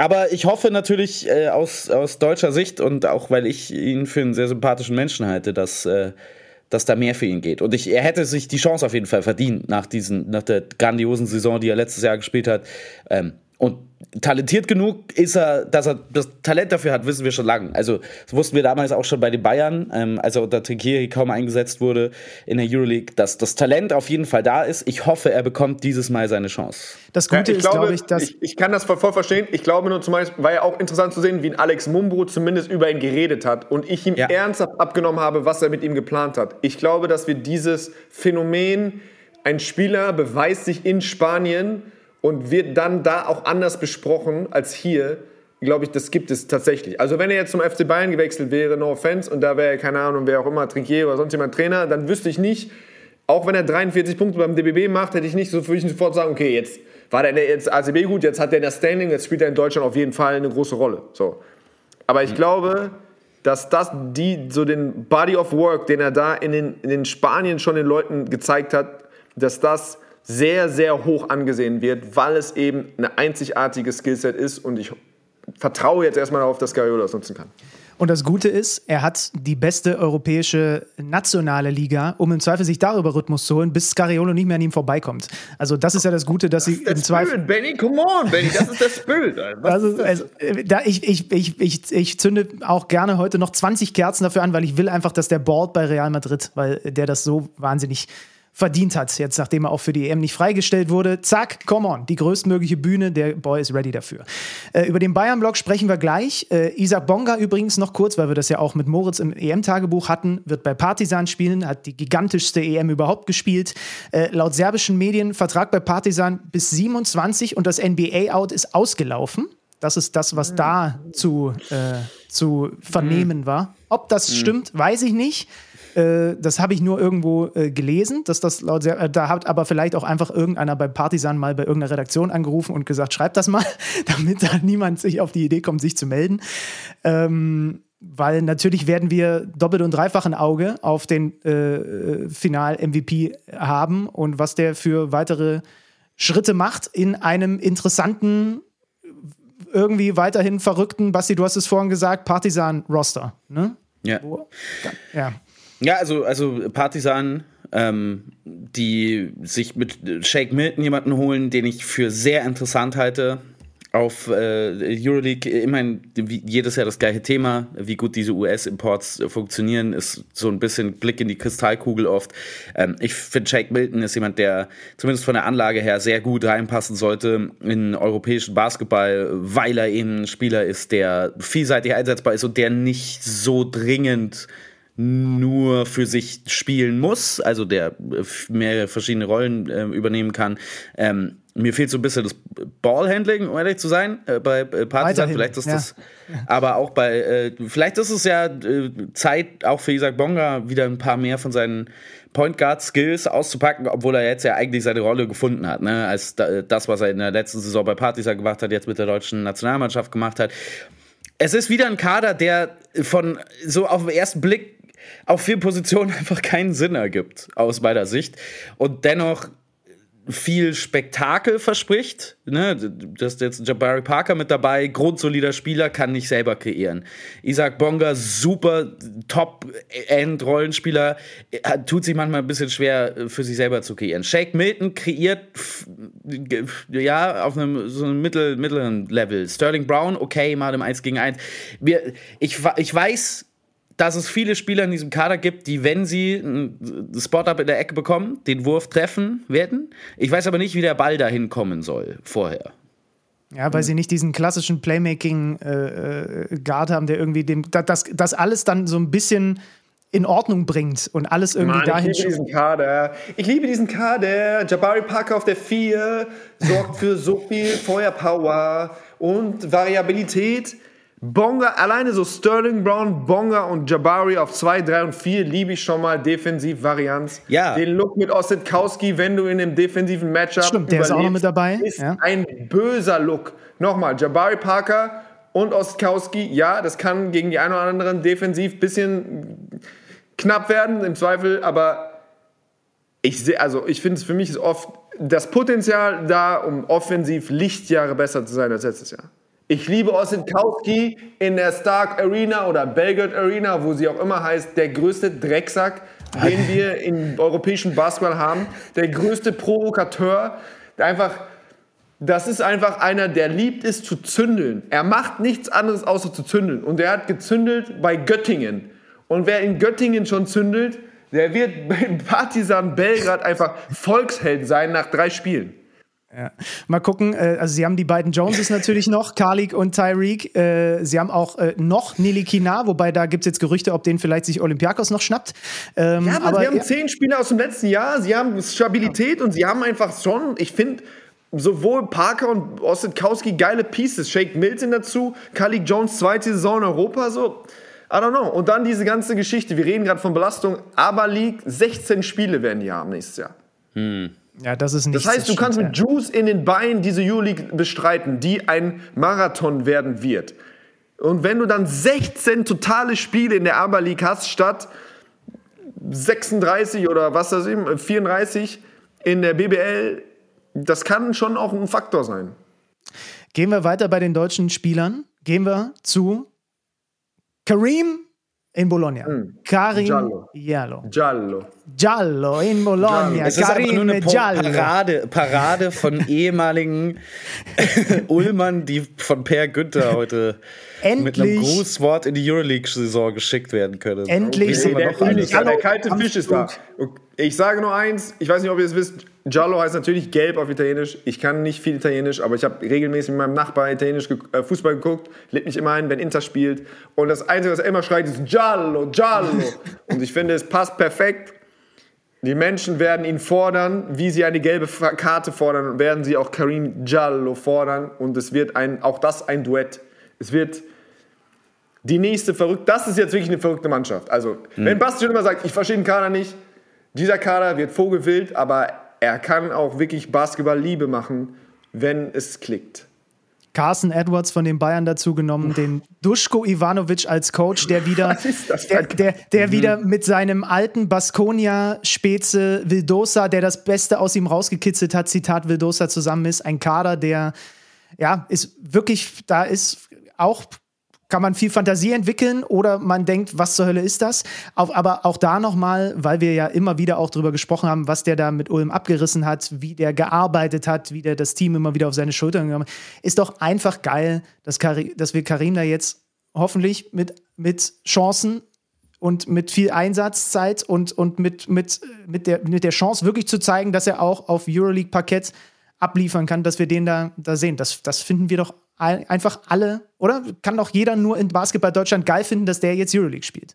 Aber ich hoffe natürlich äh, aus, aus deutscher Sicht und auch, weil ich ihn für einen sehr sympathischen Menschen halte, dass, äh, dass da mehr für ihn geht. Und ich, er hätte sich die Chance auf jeden Fall verdient nach, diesen, nach der grandiosen Saison, die er letztes Jahr gespielt hat. Ähm, und talentiert genug ist er, dass er das Talent dafür hat, wissen wir schon lange. Also das wussten wir damals auch schon bei den Bayern, ähm, als er unter Trinkieri kaum eingesetzt wurde in der Euroleague, dass das Talent auf jeden Fall da ist. Ich hoffe, er bekommt dieses Mal seine Chance. Das Gute ja, ich ist, glaube glaube ich, dass... Ich, ich kann das voll, voll verstehen. Ich glaube nur zum Beispiel, war ja auch interessant zu sehen, wie ein Alex Mumbrú zumindest über ihn geredet hat und ich ihm ja. ernsthaft abgenommen habe, was er mit ihm geplant hat. Ich glaube, dass wir dieses Phänomen, ein Spieler beweist sich in Spanien und wird dann da auch anders besprochen als hier, glaube ich, das gibt es tatsächlich. Also wenn er jetzt zum F C Bayern gewechselt wäre, no offense, und da wäre, keine Ahnung, wer auch immer, Trinkier oder sonst jemand Trainer, dann wüsste ich nicht, auch wenn er dreiundvierzig Punkte beim D B B macht, hätte ich nicht so, würde ich sofort sagen, okay, jetzt war der jetzt A C B gut, jetzt hat der das Standing, jetzt spielt er in Deutschland auf jeden Fall eine große Rolle. So. Aber ich mhm. glaube, dass das die, so den Body of Work, den er da in den, in den Spanien schon den Leuten gezeigt hat, dass das sehr, sehr hoch angesehen wird, weil es eben eine einzigartige Skillset ist und ich vertraue jetzt erstmal darauf, dass Scariolo das nutzen kann. Und das Gute ist, er hat die beste europäische nationale Liga, um im Zweifel sich darüber Rhythmus zu holen, bis Scariolo nicht mehr an ihm vorbeikommt. Also das ist ja das Gute, dass das sie ist im Zweifel... Spirit, Benny, come on, Benny, das ist der Spirit. Also, also, da, ich, ich, ich, ich, ich zünde auch gerne heute noch zwanzig Kerzen dafür an, weil ich will einfach, dass der Board bei Real Madrid, weil der das so wahnsinnig verdient hat, jetzt nachdem er auch für die E M nicht freigestellt wurde. Zack, come on, die größtmögliche Bühne, der Boy ist ready dafür. Äh, über den Bayern-Block sprechen wir gleich. Äh, Isaac Bonga übrigens noch kurz, weil wir das ja auch mit Moritz im E M-Tagebuch hatten, wird bei Partizan spielen, hat die gigantischste E M überhaupt gespielt. Äh, laut serbischen Medien Vertrag bei Partizan bis siebenundzwanzig und das N B A-Out ist ausgelaufen. Das ist das, was da zu, äh, zu vernehmen war. Ob das mhm. stimmt, weiß ich nicht. Äh, das habe ich nur irgendwo äh, gelesen, dass das laut sehr, äh, da hat aber vielleicht auch einfach irgendeiner bei Partizan mal bei irgendeiner Redaktion angerufen und gesagt, schreibt das mal, damit da niemand sich auf die Idee kommt, sich zu melden. Ähm, weil natürlich werden wir doppelt und dreifach ein Auge auf den äh, Final-M V P haben und was der für weitere Schritte macht in einem interessanten, irgendwie weiterhin verrückten, Basti, du hast es vorhin gesagt, Partizan-Roster. Ne? Ja. Wo, ja. Ja, also, also Partizan, ähm, die sich mit Shake Milton jemanden holen, den ich für sehr interessant halte auf äh, Euroleague. Immerhin wie jedes Jahr das gleiche Thema, wie gut diese U S-Imports äh, funktionieren, ist so ein bisschen Blick in die Kristallkugel oft. Ähm, ich finde, Shake Milton ist jemand, der zumindest von der Anlage her sehr gut reinpassen sollte in europäischen Basketball, weil er eben ein Spieler ist, der vielseitig einsetzbar ist und der nicht so dringend nur für sich spielen muss, also der mehrere verschiedene Rollen äh, übernehmen kann. Ähm, mir fehlt so ein bisschen das Ballhandling, um ehrlich zu sein, äh, bei äh, Partizan. Vielleicht ist ja. das, aber auch bei, äh, vielleicht ist es ja äh, Zeit, auch für Isaac Bonga wieder ein paar mehr von seinen Point Guard Skills auszupacken, obwohl er jetzt ja eigentlich seine Rolle gefunden hat, ne? Als da, das, was er in der letzten Saison bei Partizan gemacht hat, jetzt mit der deutschen Nationalmannschaft gemacht hat. Es ist wieder ein Kader, der von so auf den ersten Blick auf vier Positionen einfach keinen Sinn ergibt, aus meiner Sicht. Und dennoch viel Spektakel verspricht. Ne? Da ist jetzt Jabari Parker mit dabei, grundsolider Spieler, kann nicht selber kreieren. Isaac Bonga, super Top-End-Rollenspieler, tut sich manchmal ein bisschen schwer, für sich selber zu kreieren. Shake Milton kreiert ja auf einem so einem mittel, mittleren Level. Sterling Brown, okay, mal im eins gegen eins. Wir, ich, ich weiß, dass es viele Spieler in diesem Kader gibt, die, wenn sie einen Spot-Up in der Ecke bekommen, den Wurf treffen werden. Ich weiß aber nicht, wie der Ball dahin kommen soll vorher. Ja, weil sie nicht diesen klassischen Playmaking-Guard äh, haben, der irgendwie dem, das, das alles dann so ein bisschen in Ordnung bringt und alles irgendwie Mann, dahin. Ich liebe diesen Kader. Ich liebe diesen Kader. Jabari Parker auf der vier sorgt für so viel Feuerpower und Variabilität. Bonga, alleine so Sterling Brown, Bonga und Jabari auf zwei, drei und vier liebe ich schon mal, Defensiv-Varianz. Ja. Den Look mit Ossetkowski, wenn du in einem defensiven Matchup Stimmt, der ist auch noch mit dabei. Ist ja. ein böser Look. Nochmal, Jabari Parker und Ossetkowski, ja, das kann gegen die einen oder anderen defensiv ein bisschen knapp werden, im Zweifel, aber ich sehe, also ich finde es, für mich ist oft das Potenzial da, um offensiv Lichtjahre besser zu sein als letztes Jahr. Ich liebe Ossetkowski in der Stark Arena oder Belgrade Arena, wo sie auch immer heißt, der größte Drecksack, den wir im europäischen Basketball haben. Der größte Provokateur, der einfach, das ist einfach einer, der liebt es zu zündeln. Er macht nichts anderes außer zu zündeln. Und er hat gezündelt bei Göttingen. Und wer in Göttingen schon zündelt, der wird bei Partizan Belgrad einfach Volksheld sein nach drei Spielen. Ja. Mal gucken, äh, also sie haben die beiden Joneses natürlich noch, Kalik und Tyreek. Äh, sie haben auch äh, noch Nilikina, wobei da gibt es jetzt Gerüchte, ob den vielleicht sich Olympiakos noch schnappt. Ähm, ja, aber, aber sie haben ja. zehn Spieler aus dem letzten Jahr, sie haben Stabilität ja. und sie haben einfach schon, ich finde, sowohl Parker und Ossetkowski geile Pieces. Shake Milton dazu, Kalik Jones zweite Saison in Europa, so, I don't know. Und dann diese ganze Geschichte, wir reden gerade von Belastung, aber League, sechzehn Spiele werden die haben nächstes Jahr. Hm. Ja, das ist nicht. Das heißt, du kannst mit Juice in den Beinen diese Euroleague bestreiten, die ein Marathon werden wird. Und wenn du dann sechzehn totale Spiele in der A B A League hast, statt sechsunddreißig oder was das eben, vierunddreißig in der B B L, das kann schon auch ein Faktor sein. Gehen wir weiter bei den deutschen Spielern. Gehen wir zu Karim in Bologna. Mm. Karim Giallo. Giallo. Giallo. Giallo in Bologna. Giallo. Es ist Karim einfach nur eine Giallo. Parade, Parade von ehemaligen Ullmann, die von Per Günther heute endlich mit einem Grußwort in die Euroleague-Saison geschickt werden können. Endlich sind wir noch alles. Der kalte Fisch ist da. Ich sage nur eins, ich weiß nicht, ob ihr es wisst, Giallo heißt natürlich gelb auf Italienisch. Ich kann nicht viel Italienisch, aber ich habe regelmäßig mit meinem Nachbar Italienisch ge- äh, Fußball geguckt. Lädt mich immer ein, wenn Inter spielt. Und das Einzige, was er immer schreit, ist Giallo, Giallo. Und ich finde, es passt perfekt. Die Menschen werden ihn fordern, wie sie eine gelbe Karte fordern, werden sie auch Karim Giallo fordern. Und es wird ein, auch das ein Duett. Es wird die nächste verrückte, das ist jetzt wirklich eine verrückte Mannschaft. Also, mhm. wenn Basti schon immer sagt, ich verstehe den Kader nicht, dieser Kader wird vogelwild, aber er kann auch wirklich Basketball-Liebe machen, wenn es klickt. Carson Edwards von den Bayern dazu genommen, den Duško Ivanović als Coach, der wieder, der, der, der mhm. wieder mit seinem alten Baskonia-Speze Vildosa, der das Beste aus ihm rausgekitzelt hat, Zitat Vildosa, zusammen ist. Ein Kader, der, ja, ist wirklich, da ist auch, kann man viel Fantasie entwickeln oder man denkt, was zur Hölle ist das? Auf, aber auch da nochmal, weil wir ja immer wieder auch drüber gesprochen haben, was der da mit Ulm abgerissen hat, wie der gearbeitet hat, wie der das Team immer wieder auf seine Schultern genommen hat, ist doch einfach geil, dass, Kari, dass wir Karim da jetzt hoffentlich mit, mit Chancen und mit viel Einsatzzeit und, und mit, mit, mit, der, mit der Chance wirklich zu zeigen, dass er auch auf Euroleague-Parkett abliefern kann, dass wir den da, da sehen. Das, das finden wir doch einfach alle, oder? Kann doch jeder nur in Basketball Deutschland geil finden, dass der jetzt Euroleague spielt.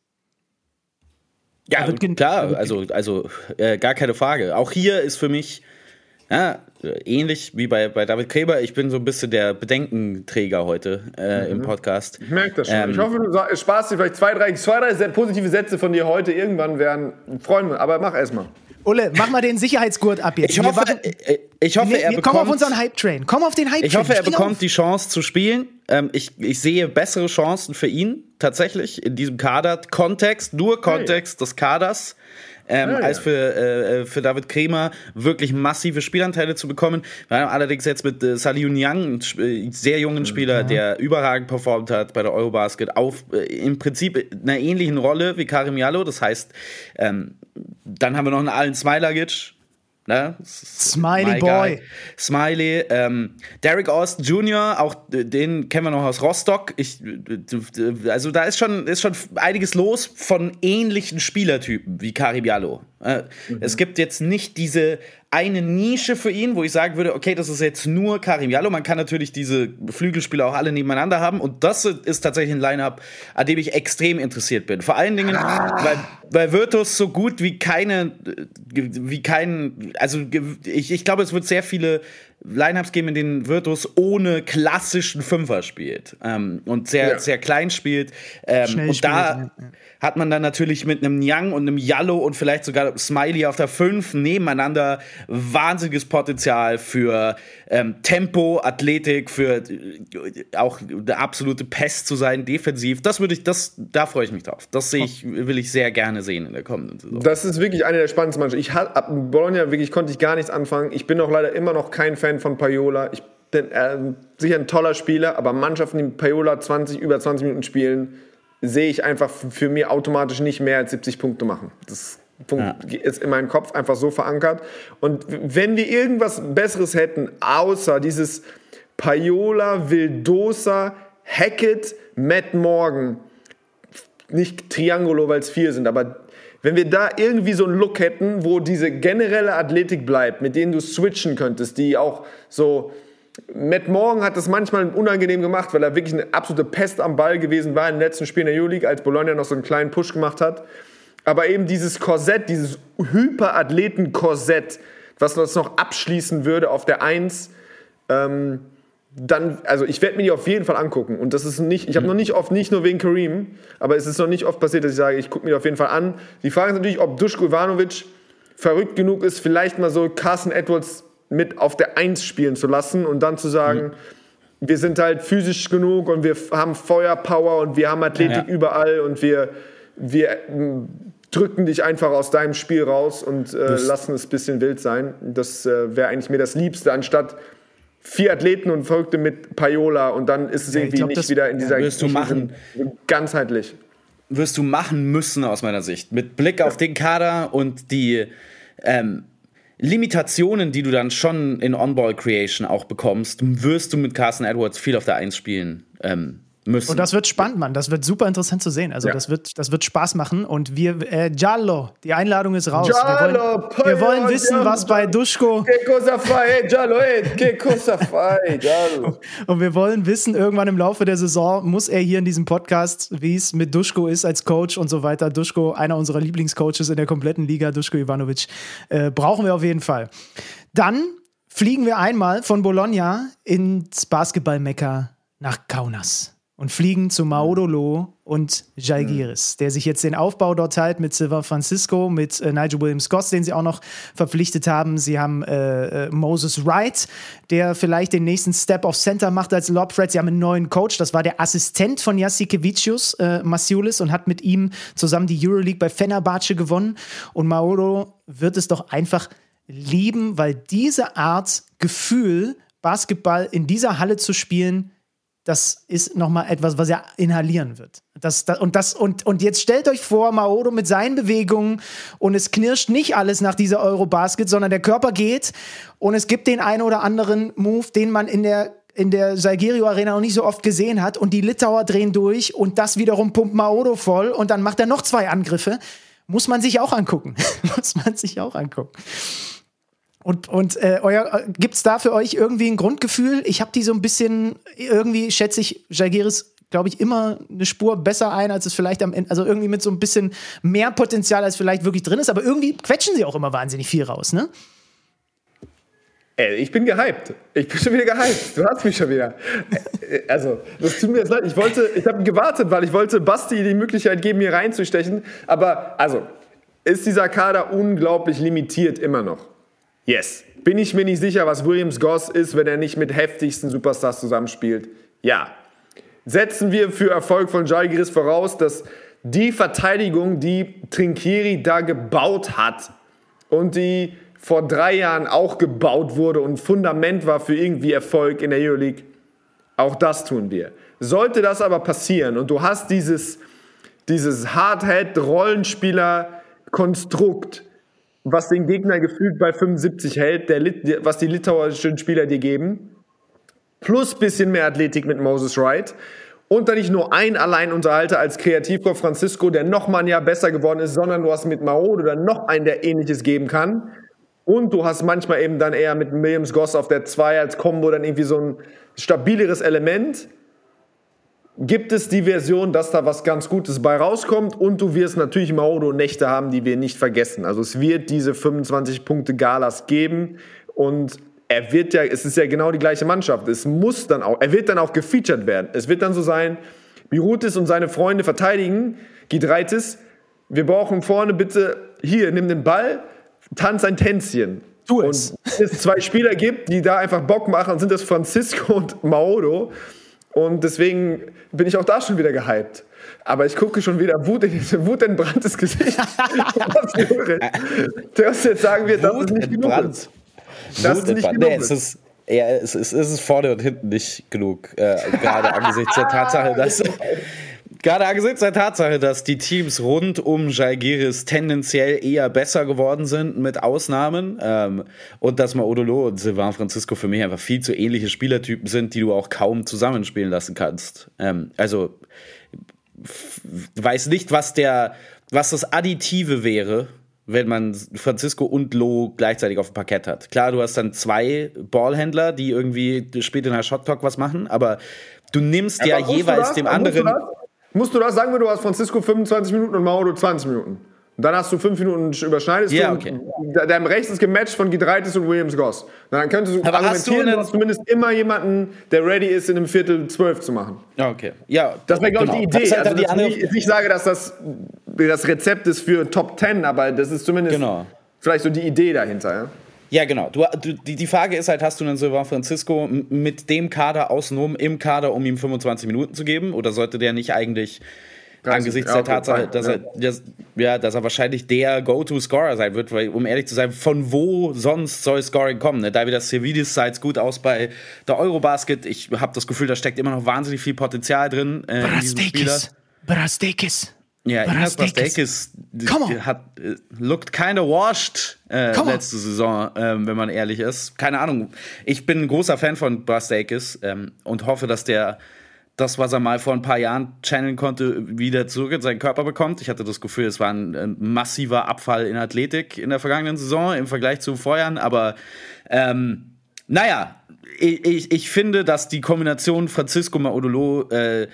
Ja, klar, also, also äh, gar keine Frage. Auch hier ist für mich, ja, ähnlich wie bei, bei David Kleber, ich bin so ein bisschen der Bedenkenträger heute äh, mhm. im Podcast. Ich merke das schon. Ähm, ich hoffe, du sparst dir vielleicht zwei, drei, zwei, drei sehr positive Sätze von dir heute irgendwann werden. Freuen wir, aber mach erst mal. Ulle, mach mal den Sicherheitsgurt ab jetzt. Ich hoffe, ich hoffe er bekommt... Komm auf unseren Hype-Train. Komm auf den Hype-Train. Ich hoffe, er Spiel bekommt auf. die Chance zu spielen. Ähm, ich, ich sehe bessere Chancen für ihn, tatsächlich, in diesem Kader-Kontext, nur Kontext hey. des Kaders, ähm, ja, ja. als für, äh, für David Kremer wirklich massive Spielanteile zu bekommen. Wir haben allerdings jetzt mit äh, Salihu Niang, einen sehr jungen Spieler, mhm. der überragend performt hat bei der Eurobasket, auf äh, im Prinzip einer ähnlichen Rolle wie Karim Giallo. Das heißt, ähm, dann haben wir noch einen Alen Smailagic. Ne? Smiley Boy. Smiley. Ähm, Derek Austin Junior, auch den kennen wir noch aus Rostock. Ich, also da ist schon, ist schon einiges los von ähnlichen Spielertypen wie Karim Giallo. Äh, mhm. Es gibt jetzt nicht diese eine Nische für ihn, wo ich sagen würde, okay, das ist jetzt nur Karim Giallo. Man kann natürlich diese Flügelspieler auch alle nebeneinander haben und das ist tatsächlich ein Line-Up, an dem ich extrem interessiert bin. Vor allen Dingen, ah. weil, weil Virtus so gut wie keine, wie kein, also ich, ich glaube, es wird sehr viele Lineups geben, in denen Virtus ohne klassischen Fünfer spielt ähm, und sehr, ja. sehr klein spielt. Ähm, und spielt, da ja. hat man dann natürlich mit einem Niang und einem Giallo und vielleicht sogar Smiley auf der fünf nebeneinander wahnsinniges Potenzial für ähm, Tempo, Athletik, für äh, auch eine absolute Pest zu sein, defensiv. Das würde ich, das, da freue ich mich drauf. Das sehe ich, will ich sehr gerne sehen in der kommenden Saison. Das ist wirklich eine der spannendsten Mannschaften. Ich ab Bologna wirklich konnte ich gar nichts anfangen. Ich bin auch leider immer noch kein Fan von Paiola. Ich äh, sicher ein toller Spieler, aber Mannschaften, die mit Paiola zwanzig, über zwanzig Minuten spielen, sehe ich einfach für mich automatisch nicht mehr als siebzig Punkte machen. Das ja. ist in meinem Kopf einfach so verankert. Und wenn wir irgendwas Besseres hätten, außer dieses Paiola, Vildosa, Hackett, Matt Morgan, nicht Triangolo, weil es vier sind, aber wenn wir da irgendwie so einen Look hätten, wo diese generelle Athletik bleibt, mit denen du switchen könntest, die auch so... Matt Morgan hat das manchmal unangenehm gemacht, weil er wirklich eine absolute Pest am Ball gewesen war im letzten Spiel in der Euroleague, als Bologna noch so einen kleinen Push gemacht hat. Aber eben dieses Korsett, dieses Hyperathleten-Korsett, was das noch abschließen würde auf der Eins, ähm, dann, also ich werde mir die auf jeden Fall angucken. Und das ist nicht, ich habe noch nicht oft, nicht nur wegen Kareem, aber es ist noch nicht oft passiert, dass ich sage, ich gucke mir die auf jeden Fall an. Die Frage ist natürlich, ob Duško Ivanović verrückt genug ist, vielleicht mal so Carson Edwards mit auf der Eins spielen zu lassen und dann zu sagen, mhm. wir sind halt physisch genug und wir haben Feuerpower und wir haben Athletik ja, ja. überall und wir, wir drücken dich einfach aus deinem Spiel raus und äh, lassen es ein bisschen wild sein. Das äh, wäre eigentlich mir das Liebste, anstatt vier Athleten und Verrückte mit Paiola und dann ist es ja, irgendwie glaub, nicht wieder in dieser... Wirst du machen. Ganzheitlich. Wirst du machen müssen aus meiner Sicht. Mit Blick ja. auf den Kader und die... Ähm, Limitationen, die du dann schon in On-Ball-Creation auch bekommst, wirst du mit Carson Edwards viel auf der Eins spielen ähm, müssen. Und das wird spannend, Mann. Das wird super interessant zu sehen. Also ja. das wird, das wird Spaß machen. Und wir, äh, Giallo, die Einladung ist raus. Giallo, wir wollen, wir wollen wissen, was bei Duško... Que cosa fai, Giallo, que cosa fai, Giallo. Und wir wollen wissen, irgendwann im Laufe der Saison muss er hier in diesem Podcast, wie es mit Duško ist als Coach und so weiter. Duško, einer unserer Lieblingscoaches in der kompletten Liga, Duško Ivanović, äh, brauchen wir auf jeden Fall. Dann fliegen wir einmal von Bologna ins Basketball-Mekka nach Kaunas. Und fliegen zu Maudolo und Žalgiris, der sich jetzt den Aufbau dort teilt mit Silva Francisco, mit äh, Nigel Williams-Goss, den sie auch noch verpflichtet haben. Sie haben äh, äh, Moses Wright, der vielleicht den nächsten Step auf Center macht als Lob-Threat. Sie haben einen neuen Coach, das war der Assistent von Jasikevičius, äh, Masiulis, und hat mit ihm zusammen die Euroleague bei Fenerbahce gewonnen. Und Maudolo wird es doch einfach lieben, weil diese Art Gefühl, Basketball in dieser Halle zu spielen, das ist nochmal etwas, was er inhalieren wird. Das, das, und, das, und, und jetzt stellt euch vor, Maodo mit seinen Bewegungen und es knirscht nicht alles nach dieser Eurobasket, sondern der Körper geht und es gibt den einen oder anderen Move, den man in der, in der Žalgirio Arena noch nicht so oft gesehen hat und die Litauer drehen durch und das wiederum pumpt Maodo voll und dann macht er noch zwei Angriffe. Muss man sich auch angucken. Muss man sich auch angucken. Und, und äh, euer, gibt's da für euch irgendwie ein Grundgefühl? Ich habe die so ein bisschen, irgendwie schätze ich Žalgiris, glaube ich, immer eine Spur besser ein, als es vielleicht am Ende, also irgendwie mit so ein bisschen mehr Potenzial, als vielleicht wirklich drin ist, aber irgendwie quetschen sie auch immer wahnsinnig viel raus, ne? Ey, ich bin gehypt. Ich bin schon wieder gehypt. Du hast mich schon wieder. Also, das tut mir jetzt leid. Ich wollte, ich habe gewartet, weil ich wollte Basti die Möglichkeit geben, hier reinzustechen. Aber, also, ist dieser Kader unglaublich limitiert immer noch? Yes. Bin ich mir nicht sicher, was Williams-Goss ist, wenn er nicht mit heftigsten Superstars zusammenspielt? Ja. Setzen wir für Erfolg von Žalgiris voraus, dass die Verteidigung, die Trinchieri da gebaut hat und die vor drei Jahren auch gebaut wurde und Fundament war für irgendwie Erfolg in der Euroleague, auch das tun wir. Sollte das aber passieren und du hast dieses, dieses Hardhead-Rollenspieler-Konstrukt, was den Gegner gefühlt bei fünfundsiebzig hält, der Lit- was die litauischen Spieler dir geben, plus bisschen mehr Athletik mit Moses Wright und dann nicht nur ein Alleinunterhalter als Kreativkopf Francisco, der noch mal ein Jahr besser geworden ist, sondern du hast mit Maodo dann noch einen, der Ähnliches geben kann und du hast manchmal eben dann eher mit Williams-Goss auf der zwei als Kombo dann irgendwie so ein stabileres Element. Gibt es die Version, dass da was ganz Gutes bei rauskommt und du wirst natürlich Maodo-Nächte haben, die wir nicht vergessen. Also es wird diese fünfundzwanzig Punkte Galas geben und er wird ja, es ist ja genau die gleiche Mannschaft. Es muss dann auch, er wird dann auch gefeatured werden. Es wird dann so sein, Birutis und seine Freunde verteidigen, Giedraitis, wir brauchen vorne bitte, hier, nimm den Ball, tanz ein Tänzchen. Tu es. Und wenn es zwei Spieler gibt, die da einfach Bock machen, sind das Francisco und Maodo. Und deswegen bin ich auch da schon wieder gehypt. Aber ich gucke schon wieder Wut in, Wut in branntes Gesicht. Du hast jetzt sagen wir, dass es nicht genug ist. Das ist nicht genug. Nee, es ist, Ja, es ist, es ist vorne und hinten nicht genug. Äh, gerade angesichts der Tatsache, dass gerade angesichts der Tatsache, dass die Teams rund um Žalgiris tendenziell eher besser geworden sind, mit Ausnahmen. Ähm, und dass Maudolo und Sylvain Francisco für mich einfach viel zu ähnliche Spielertypen sind, die du auch kaum zusammenspielen lassen kannst. Ähm, also f- weiß nicht, was der, was das Additive wäre, wenn man Francisco und Lo gleichzeitig auf dem Parkett hat. Klar, du hast dann zwei Ballhändler, die irgendwie später in der Shot-Talk was machen, aber du nimmst ja, ja jeweils dem anderen... Musst du, das? musst du das? Sagen wir, du hast Francisco fünfundzwanzig Minuten und Mauro zwanzig Minuten. Und dann hast du fünf Minuten überschneidest ja, du okay. Deinem rechts ist gematcht von Giedraitis und Williams Goss. Dann könntest du aber argumentieren, hast du, du hast zumindest immer jemanden, der ready ist, in einem Viertel zwölf zu machen. Okay. Ja, das wäre, glaube ich, genau. die Idee. Halt also, die andere... ich, ich sage, dass das das Rezept ist für Top Ten, aber das ist zumindest genau. vielleicht so die Idee dahinter. Ja, ja genau. Du, du, die, die Frage ist halt, hast du einen Sylvain Francisco mit dem Kader außenrum im Kader, um ihm fünfundzwanzig Minuten zu geben? Oder sollte der nicht eigentlich... Angesichts ja, der Tatsache, okay, dass, ja. er, dass, ja, dass er wahrscheinlich der Go-To-Scorer sein wird, weil, um ehrlich zu sein, von wo sonst soll Scoring kommen? Ne? Da wie das Servidis sah jetzt gut aus bei der Eurobasket. Ich habe das Gefühl, da steckt immer noch wahnsinnig viel Potenzial drin äh, in diesem Spieler. Brasdeikis. Ja, Inas Brasdeikis hat äh, looked kinda washed äh, letzte Saison, ähm, wenn man ehrlich ist. Keine Ahnung. Ich bin ein großer Fan von Brasdeikis ähm, und hoffe, dass der das, was er mal vor ein paar Jahren channeln konnte, wieder zurück in seinen Körper bekommt. Ich hatte das Gefühl, es war ein, ein massiver Abfall in Athletik in der vergangenen Saison im Vergleich zu Vorjahren. Aber ähm, naja, ich, ich, ich finde, dass die Kombination Francisco Maudolo äh,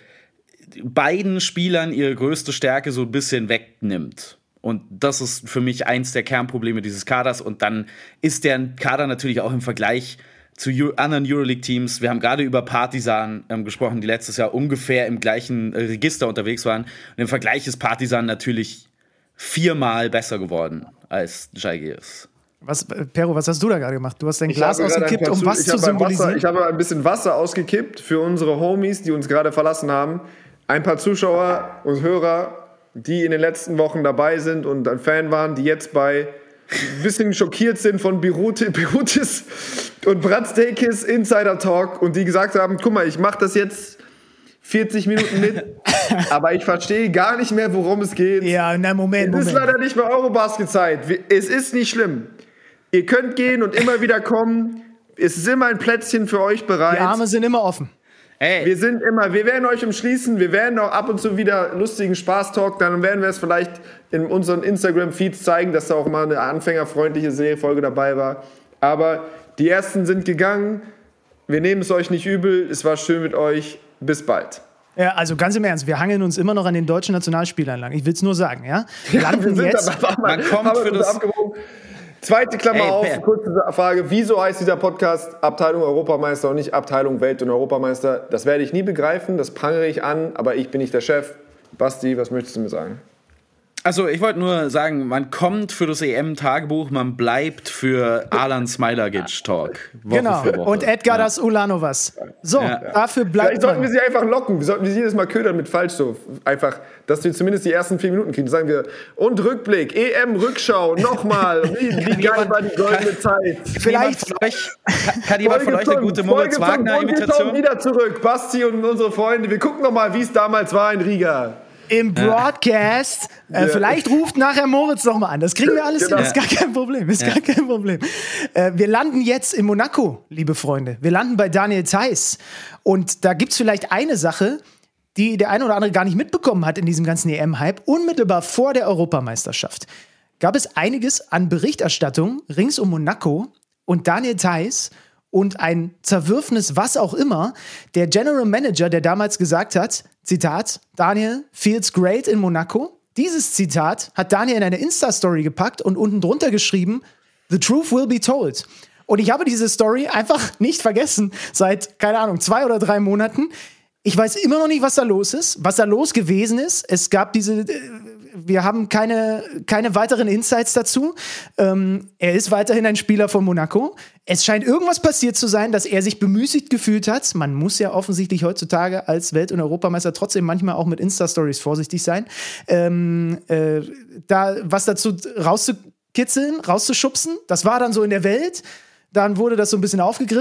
beiden Spielern ihre größte Stärke so ein bisschen wegnimmt. Und das ist für mich eins der Kernprobleme dieses Kaders. Und dann ist der Kader natürlich auch im Vergleich zu Euro- anderen Euroleague-Teams. Wir haben gerade über Partizan ähm, gesprochen, die letztes Jahr ungefähr im gleichen äh, Register unterwegs waren. Und im Vergleich ist Partizan natürlich viermal besser geworden als Žalgiris. Was, Pero, was hast du da gerade gemacht? Du hast dein Glas ausgekippt, um was zu symbolisieren? Wasser, ich habe ein bisschen Wasser ausgekippt für unsere Homies, die uns gerade verlassen haben. Ein paar Zuschauer und Hörer, die in den letzten Wochen dabei sind und ein Fan waren, die jetzt bei ein bisschen schockiert sind von Birutis und Brasdeikis Insider Talk und die gesagt haben, guck mal, ich mache das jetzt vierzig Minuten mit, aber ich verstehe gar nicht mehr, worum es geht. Ja, na Moment, Moment. Es ist leider nicht mehr Eurobasket-Zeit. Es ist nicht schlimm. Ihr könnt gehen und immer wieder kommen. Es ist immer ein Plätzchen für euch bereit. Die Arme sind immer offen. Hey. Wir sind immer, wir werden euch umschließen, wir werden auch ab und zu wieder lustigen Spaß-Talk, dann werden wir es vielleicht in unseren Instagram-Feeds zeigen, dass da auch mal eine anfängerfreundliche Seriefolge dabei war. Aber die ersten sind gegangen, wir nehmen es euch nicht übel, es war schön mit euch, bis bald. Ja, also ganz im Ernst, wir hangeln uns immer noch an den deutschen Nationalspielern lang. Ich will es nur sagen, ja? Wir ja, landen wir jetzt. Aber, man mal, kommt für das abgewogen. Zweite Klammer Ey, auf, Per. kurze Frage. Wieso heißt dieser Podcast Abteilung Europameister und nicht Abteilung Welt- und Europameister? Das werde ich nie begreifen, das prangere ich an, aber ich bin nicht der Chef. Basti, was möchtest du mir sagen? Also ich wollte nur sagen, man kommt für das E M-Tagebuch, man bleibt für Alan Smailagic-Talk. Woche Genau, für Woche. und Edgaras ja. Ulanovas. So, ja. dafür bleibt Vielleicht sollten man. wir sie einfach locken. Wir sollten sie jedes Mal ködern mit falsch so. Einfach, dass wir zumindest die ersten vier Minuten kriegen. Sagen wir, und Rückblick, E M-Rückschau, nochmal. Wie, wie geil war die goldene Zeit. Vielleicht von euch, kann, kann jemand von euch eine gute Moritz Wagner-Imitation? Wieder zurück, Basti und unsere Freunde. Wir gucken nochmal, wie es damals war in Riga. Im Broadcast. Äh, ja. Vielleicht ruft nachher Moritz noch mal an. Das kriegen wir alles genau. hin. Ist gar kein Problem. Ist ja. gar kein Problem. Äh, wir landen jetzt in Monaco, liebe Freunde. Wir landen bei Daniel Theis. Und da gibt es vielleicht eine Sache, die der eine oder andere gar nicht mitbekommen hat in diesem ganzen E M-Hype. Unmittelbar vor der Europameisterschaft gab es einiges an Berichterstattung rings um Monaco und Daniel Theis und ein Zerwürfnis, was auch immer, der General Manager, der damals gesagt hat, Zitat, Daniel feels great in Monaco. Dieses Zitat hat Daniel in eine Insta-Story gepackt und unten drunter geschrieben, the truth will be told. Und ich habe diese Story einfach nicht vergessen, seit, keine Ahnung, zwei oder drei Monaten. Ich weiß immer noch nicht, was da los ist, was da los gewesen ist. Es gab diese... Wir haben keine, keine weiteren Insights dazu. Ähm, er ist weiterhin ein Spieler von Monaco. Es scheint irgendwas passiert zu sein, dass er sich bemüßigt gefühlt hat. Man muss ja offensichtlich heutzutage als Welt- und Europameister trotzdem manchmal auch mit Insta-Stories vorsichtig sein. Ähm, äh, da was dazu rauszukitzeln, rauszuschubsen. Das war dann so in der Welt. Dann wurde das so ein bisschen aufgegriffen.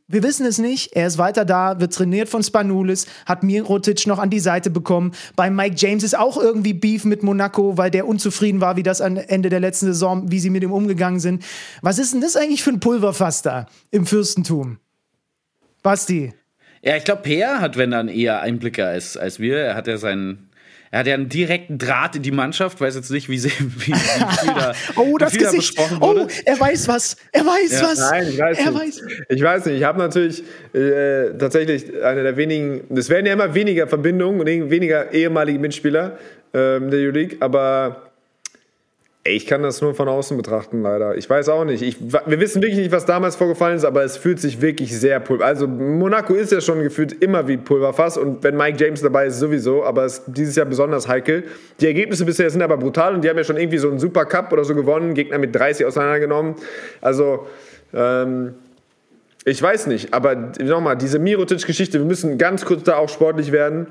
Wir wissen es nicht. Er ist weiter da, wird trainiert von Spanoulis, hat Mirotic noch an die Seite bekommen. Bei Mike James ist auch irgendwie Beef mit Monaco, weil der unzufrieden war, wie das am Ende der letzten Saison, wie sie mit ihm umgegangen sind. Was ist denn das eigentlich für ein Pulverfass da im Fürstentum? Basti? Ja, ich glaube, Peer hat, wenn dann, eher Einblicke als, als wir. Er hat ja seinen... Er hat ja einen direkten Draht in die Mannschaft, weiß jetzt nicht, wie, sie, wie, wie viel da, oh, das wie viel Gesicht. da besprochen wurde. Oh, er weiß was. Er weiß ja, was. Nein, ich weiß er nicht. Weiß. Ich weiß nicht. Ich habe natürlich äh, tatsächlich eine der wenigen, es werden ja immer weniger Verbindungen und weniger ehemalige Mitspieler ähm, der Euroleague, aber ey, ich kann das nur von außen betrachten, leider. Ich weiß auch nicht. Ich, wir wissen wirklich nicht, was damals vorgefallen ist, aber es fühlt sich wirklich sehr pulver. Also Monaco ist ja schon gefühlt immer wie Pulverfass und wenn Mike James dabei ist, sowieso, aber es ist dieses Jahr besonders heikel. Die Ergebnisse bisher sind aber brutal und die haben ja schon irgendwie so einen Super Cup oder so gewonnen, Gegner mit dreißig auseinandergenommen. Also, ähm, ich weiß nicht, aber nochmal, diese Mirotic-Geschichte, wir müssen ganz kurz da auch sportlich werden.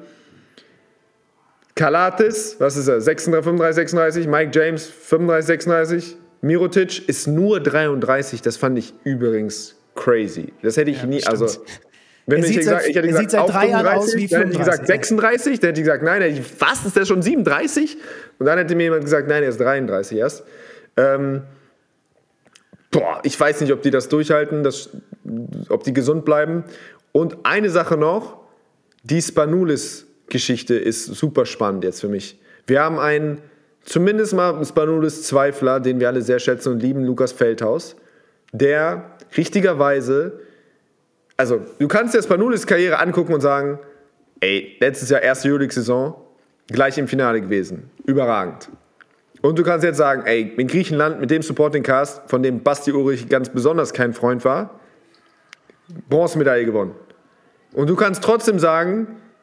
Kalates, was ist er? sechsunddreißig, fünfunddreißig, sechsunddreißig. Mike James, fünfunddreißig, sechsunddreißig. Mirotic ist nur dreiunddreißig. Das fand ich übrigens crazy. Das hätte ich ja, nie. Also, wenn ich, gesagt, ich hätte gesagt, seit drei Jahren aus wie dann hätte ich gesagt sechsunddreißig. Dann hätte ich gesagt, nein, hätte ich, was, ist der schon siebenunddreißig? Und dann hätte mir jemand gesagt, nein, er ist dreiunddreißig erst. Ähm, boah, ich weiß nicht, ob die das durchhalten, das, ob die gesund bleiben. Und eine Sache noch, die Spanoulis Geschichte ist super spannend jetzt für mich. Wir haben einen, zumindest mal Spanoulis-Zweifler, den wir alle sehr schätzen und lieben, Lukas Feldhaus, der richtigerweise, also du kannst dir Spanoulis Karriere angucken und sagen, ey, letztes Jahr erste Euroleague-Saison, gleich im Finale gewesen, überragend. Und du kannst jetzt sagen, ey, in Griechenland mit dem Supporting-Cast, von dem Basti Ulrich ganz besonders kein Freund war, Bronzemedaille gewonnen. Und du kannst trotzdem sagen,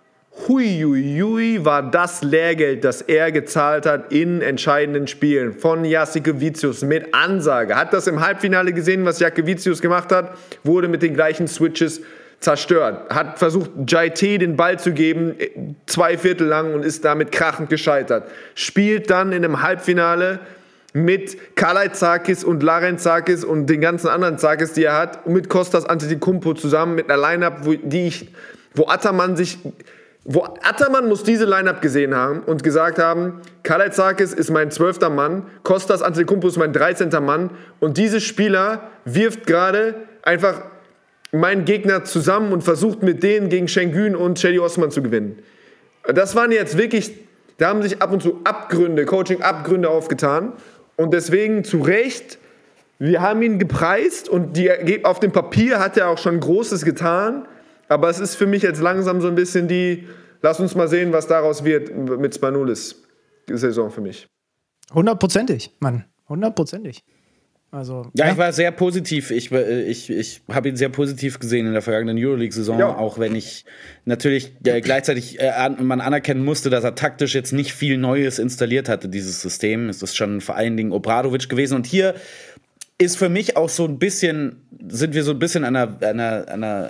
Huiuiui, war das Lehrgeld, das er gezahlt hat in entscheidenden Spielen von Jasikevičius mit Ansage. Hat das im Halbfinale gesehen, was Jasikevičius gemacht hat, wurde mit den gleichen Switches zerstört. Hat versucht, Jai T den Ball zu geben, zwei Viertel lang und ist damit krachend gescheitert. Spielt dann in einem Halbfinale mit Kalaitzakis und Larenzakis und den ganzen anderen Zakis, die er hat, und mit Kostas Antetokounmpo zusammen mit einer Line-Up, wo, die ich, wo Ataman sich... Wo Ataman muss diese Line-Up gesehen haben und gesagt haben, Kalaitzakis ist mein zwölfter Mann, Kostas Antetokounmpo ist mein dreizehnter Mann und dieser Spieler wirft gerade einfach meinen Gegner zusammen und versucht mit denen gegen Şengün und Cedi Osman zu gewinnen. Das waren jetzt wirklich, da haben sich ab und zu Abgründe, Coaching-Abgründe aufgetan und deswegen zu Recht, wir haben ihn gepreist und die, auf dem Papier hat er auch schon Großes getan. Aber es ist für mich jetzt langsam so ein bisschen die, lass uns mal sehen, was daraus wird mit Spanoulis Saison für mich. Hundertprozentig, Mann. Hundertprozentig. Also, ja, ja, ich war sehr positiv. Ich, ich, ich habe ihn sehr positiv gesehen in der vergangenen Euroleague-Saison, ja. Auch wenn ich natürlich äh, gleichzeitig äh, an, man anerkennen musste, dass er taktisch jetzt nicht viel Neues installiert hatte, dieses System. Es ist schon vor allen Dingen Obradovic gewesen. Und hier ist für mich auch so ein bisschen, sind wir so ein bisschen an einer, einer, einer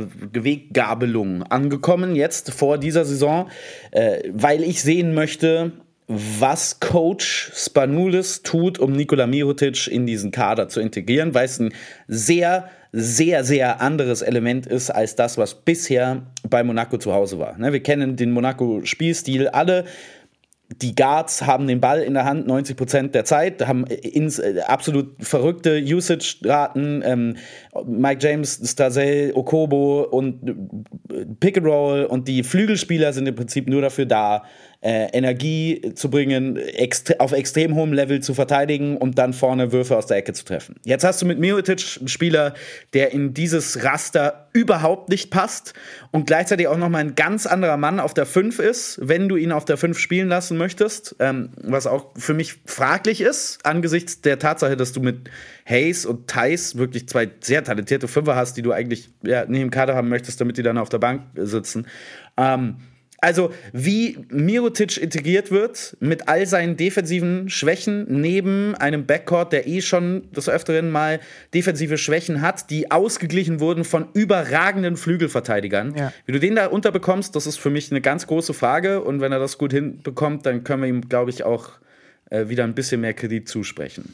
Weggabelung angekommen jetzt vor dieser Saison, äh, weil ich sehen möchte, was Coach Spanoulis tut, um Nikola Mirotic in diesen Kader zu integrieren, weil es ein sehr, sehr, sehr anderes Element ist als das, was bisher bei Monaco zu Hause war. Ne, wir kennen den Monaco-Spielstil alle. Die Guards haben den Ball in der Hand neunzig Prozent der Zeit, haben ins, äh, absolut verrückte Usage-Raten. Ähm, Mike James, Stasel, Okobo und äh, Pick and Roll und die Flügelspieler sind im Prinzip nur dafür da, äh, Energie zu bringen, extre- auf extrem hohem Level zu verteidigen und dann vorne Würfe aus der Ecke zu treffen. Jetzt hast du mit Mirotic einen Spieler, der in dieses Raster überhaupt nicht passt und gleichzeitig auch nochmal ein ganz anderer Mann auf der fünf ist, wenn du ihn auf der fünf spielen lassen möchtest, ähm, was auch für mich fraglich ist, angesichts der Tatsache, dass du mit Hayes und Theis wirklich zwei sehr talentierte Fünfer hast, die du eigentlich ja, nicht im Kader haben möchtest, damit die dann auf der Bank sitzen. Ähm, Also, wie Mirotic integriert wird mit all seinen defensiven Schwächen neben einem Backcourt, der eh schon des Öfteren mal defensive Schwächen hat, die ausgeglichen wurden von überragenden Flügelverteidigern. Ja. Wie du den da unterbekommst, das ist für mich eine ganz große Frage. Und wenn er das gut hinbekommt, dann können wir ihm, glaube ich, auch äh, wieder ein bisschen mehr Kredit zusprechen.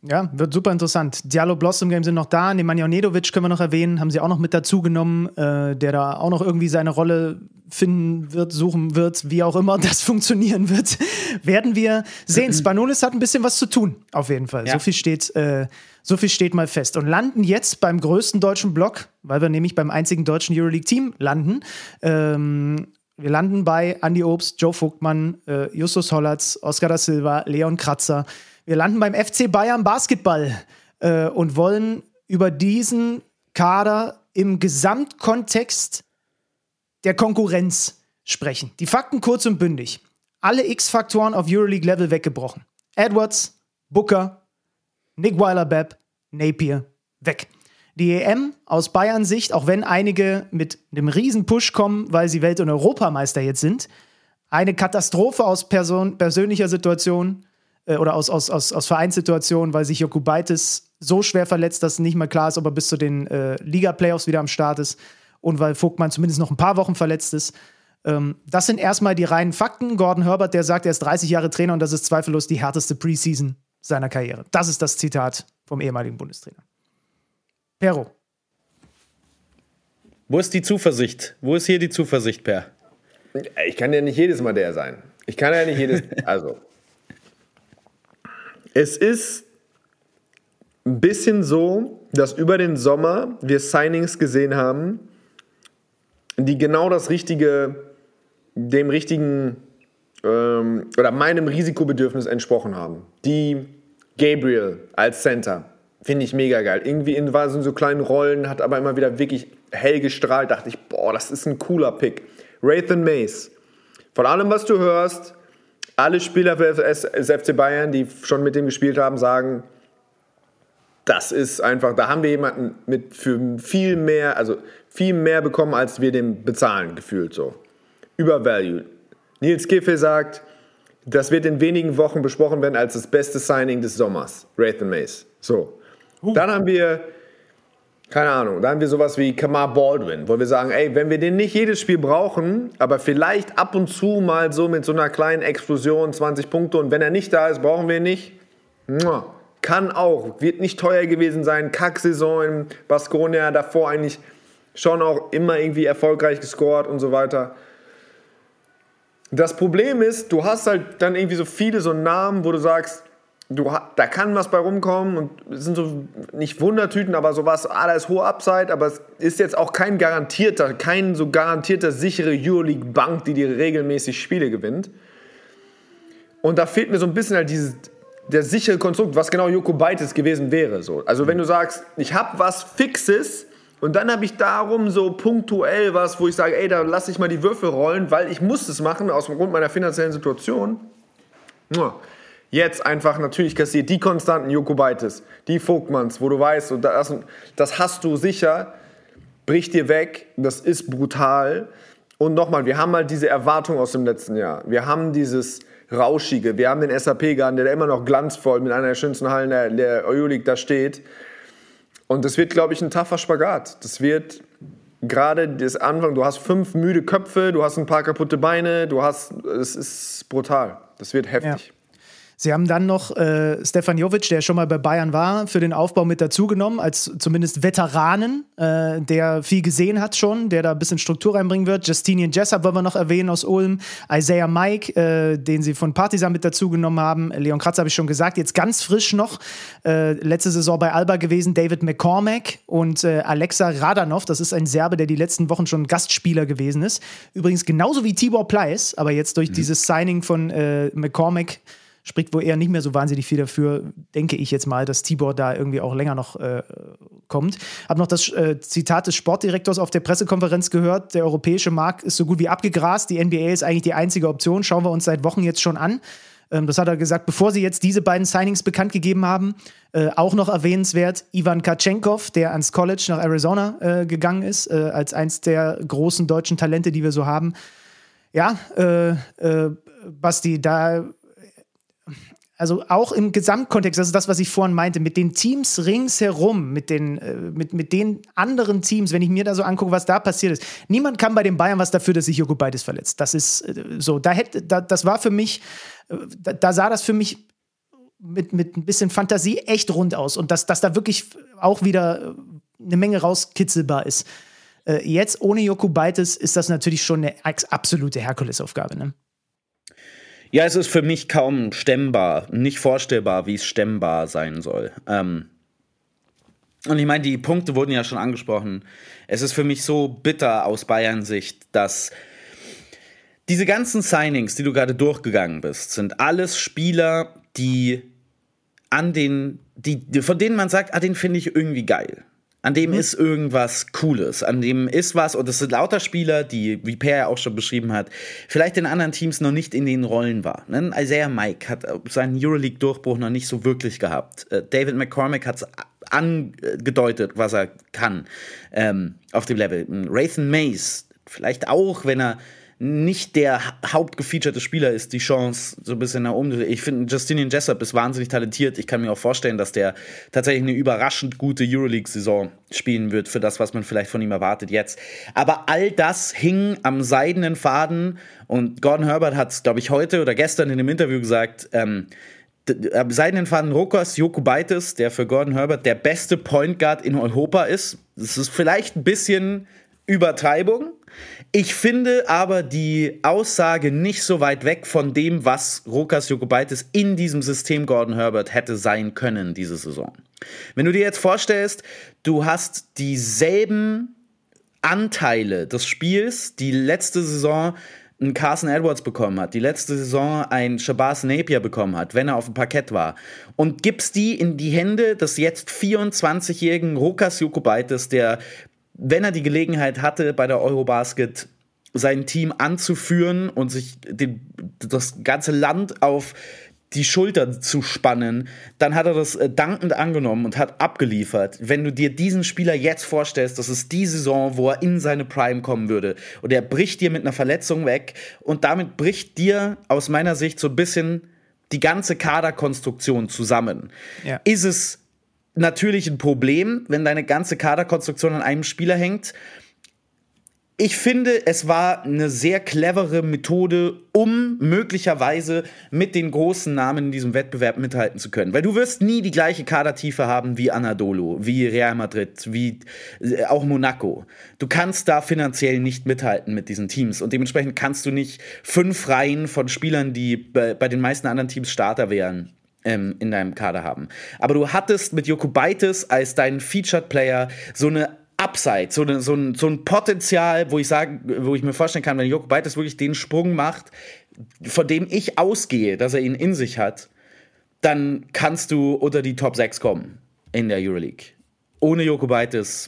Ja, wird super interessant. Diallo, Blossom Game sind noch da. Nemanja Nedovic können wir noch erwähnen, haben sie auch noch mit dazu genommen, äh, der da auch noch irgendwie seine Rolle finden wird, suchen wird, wie auch immer das funktionieren wird, werden wir sehen. Spanoulis hat ein bisschen was zu tun, auf jeden Fall. Ja. So viel steht, äh, so viel steht mal fest. Und landen jetzt beim größten deutschen Block, weil wir nämlich beim einzigen deutschen Euroleague-Team landen. Ähm, wir landen bei Andi Obst, Joe Vogtmann, äh, Justus Hollatz, Oscar da Silva, Leon Kratzer. Wir landen beim F C Bayern Basketball äh, und wollen über diesen Kader im Gesamtkontext der Konkurrenz sprechen. Die Fakten kurz und bündig. Alle X-Faktoren auf Euroleague-Level weggebrochen. Edwards, Booker, Nick Weiler-Bepp, Napier, weg. Die E M aus Bayern Sicht, auch wenn einige mit einem riesen Push kommen, weil sie Welt- und Europameister jetzt sind, eine Katastrophe aus Person, persönlicher Situation äh, oder aus, aus, aus, aus Vereinssituation, weil sich Jokubaitis so schwer verletzt, dass nicht mal klar ist, ob er bis zu den äh, Liga-Playoffs wieder am Start ist. Und weil Vogtmann zumindest noch ein paar Wochen verletzt ist. Ähm, das sind erstmal die reinen Fakten. Gordon Herbert, der sagt, er ist dreißig Jahre Trainer und das ist zweifellos die härteste Preseason seiner Karriere. Das ist das Zitat vom ehemaligen Bundestrainer. Pero. Wo ist die Zuversicht? Wo ist hier die Zuversicht, Per? Ich kann ja nicht jedes Mal der sein. Ich kann ja nicht jedes... Also. Es ist ein bisschen so, dass über den Sommer wir Signings gesehen haben, die genau das richtige, dem richtigen ähm, oder meinem Risikobedürfnis entsprochen haben. Die Gabriel als Center, finde ich mega geil. Irgendwie in, war so in so kleinen Rollen, hat aber immer wieder wirklich hell gestrahlt. Dachte ich, boah, das ist ein cooler Pick. Rathan Mays, von allem, was du hörst, alle Spieler des F C Bayern, die schon mit dem gespielt haben, sagen, das ist einfach, da haben wir jemanden mit für viel mehr, also viel mehr bekommen, als wir dem bezahlen, gefühlt so. Übervalued. Nils Giffey sagt, das wird in wenigen Wochen besprochen werden als das beste Signing des Sommers. Rathan Mays. So. Uh. Dann haben wir, keine Ahnung, dann haben wir sowas wie Kamar Baldwin, wo wir sagen, ey, wenn wir den nicht jedes Spiel brauchen, aber vielleicht ab und zu mal so mit so einer kleinen Explosion, zwanzig Punkte, und wenn er nicht da ist, brauchen wir ihn nicht. Mua. Kann auch, wird nicht teuer gewesen sein, Kacksaison in Baskonia, davor eigentlich schon auch immer irgendwie erfolgreich gescored und so weiter. Das Problem ist, du hast halt dann irgendwie so viele so Namen, wo du sagst, du, da kann was bei rumkommen und es sind so nicht Wundertüten, aber sowas, ah, da ist hohe Upside, aber es ist jetzt auch kein garantierter, kein so garantierter sichere Euroleague-Bank, die dir regelmäßig Spiele gewinnt. Und da fehlt mir so ein bisschen halt dieses der sichere Konstrukt, was genau Jokubaitis gewesen wäre. So. Also wenn du sagst, ich habe was Fixes und dann habe ich darum so punktuell was, wo ich sage, ey, da lasse ich mal die Würfel rollen, weil ich muss es machen, aus dem Grund meiner finanziellen Situation. Jetzt einfach natürlich kassiert die konstanten Jokubaitis, die Vogtmanns, wo du weißt, und das, das hast du sicher, bricht dir weg, das ist brutal. Und nochmal, wir haben halt diese Erwartung aus dem letzten Jahr. Wir haben dieses Rauschige. Wir haben den S A P-Garten, der immer noch glanzvoll mit einer der schönsten Hallen der, der Euroleague da steht. Und das wird, glaube ich, ein tougher Spagat. Das wird gerade das Anfang, du hast fünf müde Köpfe, du hast ein paar kaputte Beine, du hast, es ist brutal. Das wird heftig. Ja. Sie haben dann noch äh, Stefan Jovic, der schon mal bei Bayern war, für den Aufbau mit dazugenommen, als zumindest Veteranen, äh, der viel gesehen hat schon, der da ein bisschen Struktur reinbringen wird. Justinian Jessup wollen wir noch erwähnen aus Ulm. Isaiah Mike, äh, den sie von Partizan mit dazugenommen haben. Leon Kratzer habe ich schon gesagt, jetzt ganz frisch noch. Äh, letzte Saison bei Alba gewesen, David McCormack und äh, Alexa Radanov. Das ist ein Serbe, der die letzten Wochen schon Gastspieler gewesen ist. Übrigens genauso wie Tibor Pleiss, aber jetzt durch mhm. dieses Signing von äh, McCormack spricht wohl eher nicht mehr so wahnsinnig viel dafür, denke ich jetzt mal, dass Tibor da irgendwie auch länger noch äh, kommt. Hab noch das äh, Zitat des Sportdirektors auf der Pressekonferenz gehört, der europäische Markt ist so gut wie abgegrast, die N B A ist eigentlich die einzige Option, schauen wir uns seit Wochen jetzt schon an. Ähm, das hat er gesagt, bevor sie jetzt diese beiden Signings bekannt gegeben haben. Äh, auch noch erwähnenswert, Ivan Kachenkov, der ans College nach Arizona äh, gegangen ist, äh, als eins der großen deutschen Talente, die wir so haben. Ja, äh, äh, Basti, da also auch im Gesamtkontext, das ist das, was ich vorhin meinte, mit den Teams ringsherum, mit den, äh, mit, mit den anderen Teams, wenn ich mir da so angucke, was da passiert ist. Niemand kann bei den Bayern was dafür, dass sich Jokubaitis verletzt. Das ist äh, so, da hätte, da, das war für mich, äh, da, da sah das für mich mit, mit ein bisschen Fantasie echt rund aus und dass, dass da wirklich auch wieder eine Menge rauskitzelbar ist. Äh, jetzt ohne Jokubaitis ist das natürlich schon eine absolute Herkulesaufgabe, ne? Ja, es ist für mich kaum stemmbar, nicht vorstellbar, wie es stemmbar sein soll. Ähm und ich meine, die Punkte wurden ja schon angesprochen. Es ist für mich so bitter aus Bayern-Sicht, dass diese ganzen Signings, die du gerade durchgegangen bist, sind alles Spieler, die an den, die, von denen man sagt, ah, den finde ich irgendwie geil. An dem mhm. ist irgendwas Cooles, an dem ist was, und das sind lauter Spieler, die, wie Per ja auch schon beschrieben hat, vielleicht in anderen Teams noch nicht in den Rollen waren. Ne? Isaiah Mike hat seinen Euroleague-Durchbruch noch nicht so wirklich gehabt. Äh, David McCormick hat es angedeutet, was er kann ähm, auf dem Level. Raythan Mays, vielleicht auch, wenn er nicht der hauptgefeaturete Spieler ist, die Chance so ein bisschen nach oben. Ich finde, Justinian Jessup ist wahnsinnig talentiert. Ich kann mir auch vorstellen, dass der tatsächlich eine überraschend gute Euroleague-Saison spielen wird für das, was man vielleicht von ihm erwartet jetzt. Aber all das hing am seidenen Faden und Gordon Herbert hat es, glaube ich, heute oder gestern in einem Interview gesagt, ähm, am seidenen Faden Rokas Jokubaitis, der für Gordon Herbert der beste Point Guard in Europa ist. Das ist vielleicht ein bisschen Übertreibung. Ich finde aber die Aussage nicht so weit weg von dem, was Rokas Jokubaitis in diesem System Gordon Herbert hätte sein können diese Saison. Wenn du dir jetzt vorstellst, du hast dieselben Anteile des Spiels, die letzte Saison ein Carson Edwards bekommen hat, die letzte Saison ein Shabazz Napier bekommen hat, wenn er auf dem Parkett war, und gibst die in die Hände des jetzt vierundzwanzigjährigen Rokas Jokubaitis, der, wenn er die Gelegenheit hatte, bei der Eurobasket sein Team anzuführen und sich den, das ganze Land auf die Schultern zu spannen, dann hat er das dankend angenommen und hat abgeliefert. Wenn du dir diesen Spieler jetzt vorstellst, das ist die Saison, wo er in seine Prime kommen würde, und er bricht dir mit einer Verletzung weg, und damit bricht dir aus meiner Sicht so ein bisschen die ganze Kaderkonstruktion zusammen. Ja. Ist es natürlich ein Problem, wenn deine ganze Kaderkonstruktion an einem Spieler hängt. Ich finde, es war eine sehr clevere Methode, um möglicherweise mit den großen Namen in diesem Wettbewerb mithalten zu können. Weil du wirst nie die gleiche Kadertiefe haben wie Anadolu, wie Real Madrid, wie auch Monaco. Du kannst da finanziell nicht mithalten mit diesen Teams. Und dementsprechend kannst du nicht fünf Reihen von Spielern, die bei, bei den meisten anderen Teams Starter wären, ähm, in deinem Kader haben. Aber du hattest mit Jokubaitis als deinen Featured Player so eine Upside, so, ne, so, ein, so ein Potenzial, wo ich sage, wo ich mir vorstellen kann, wenn Jokubaitis wirklich den Sprung macht, von dem ich ausgehe, dass er ihn in sich hat, dann kannst du unter die Top sechs kommen in der Euroleague. Ohne Jokubaitis,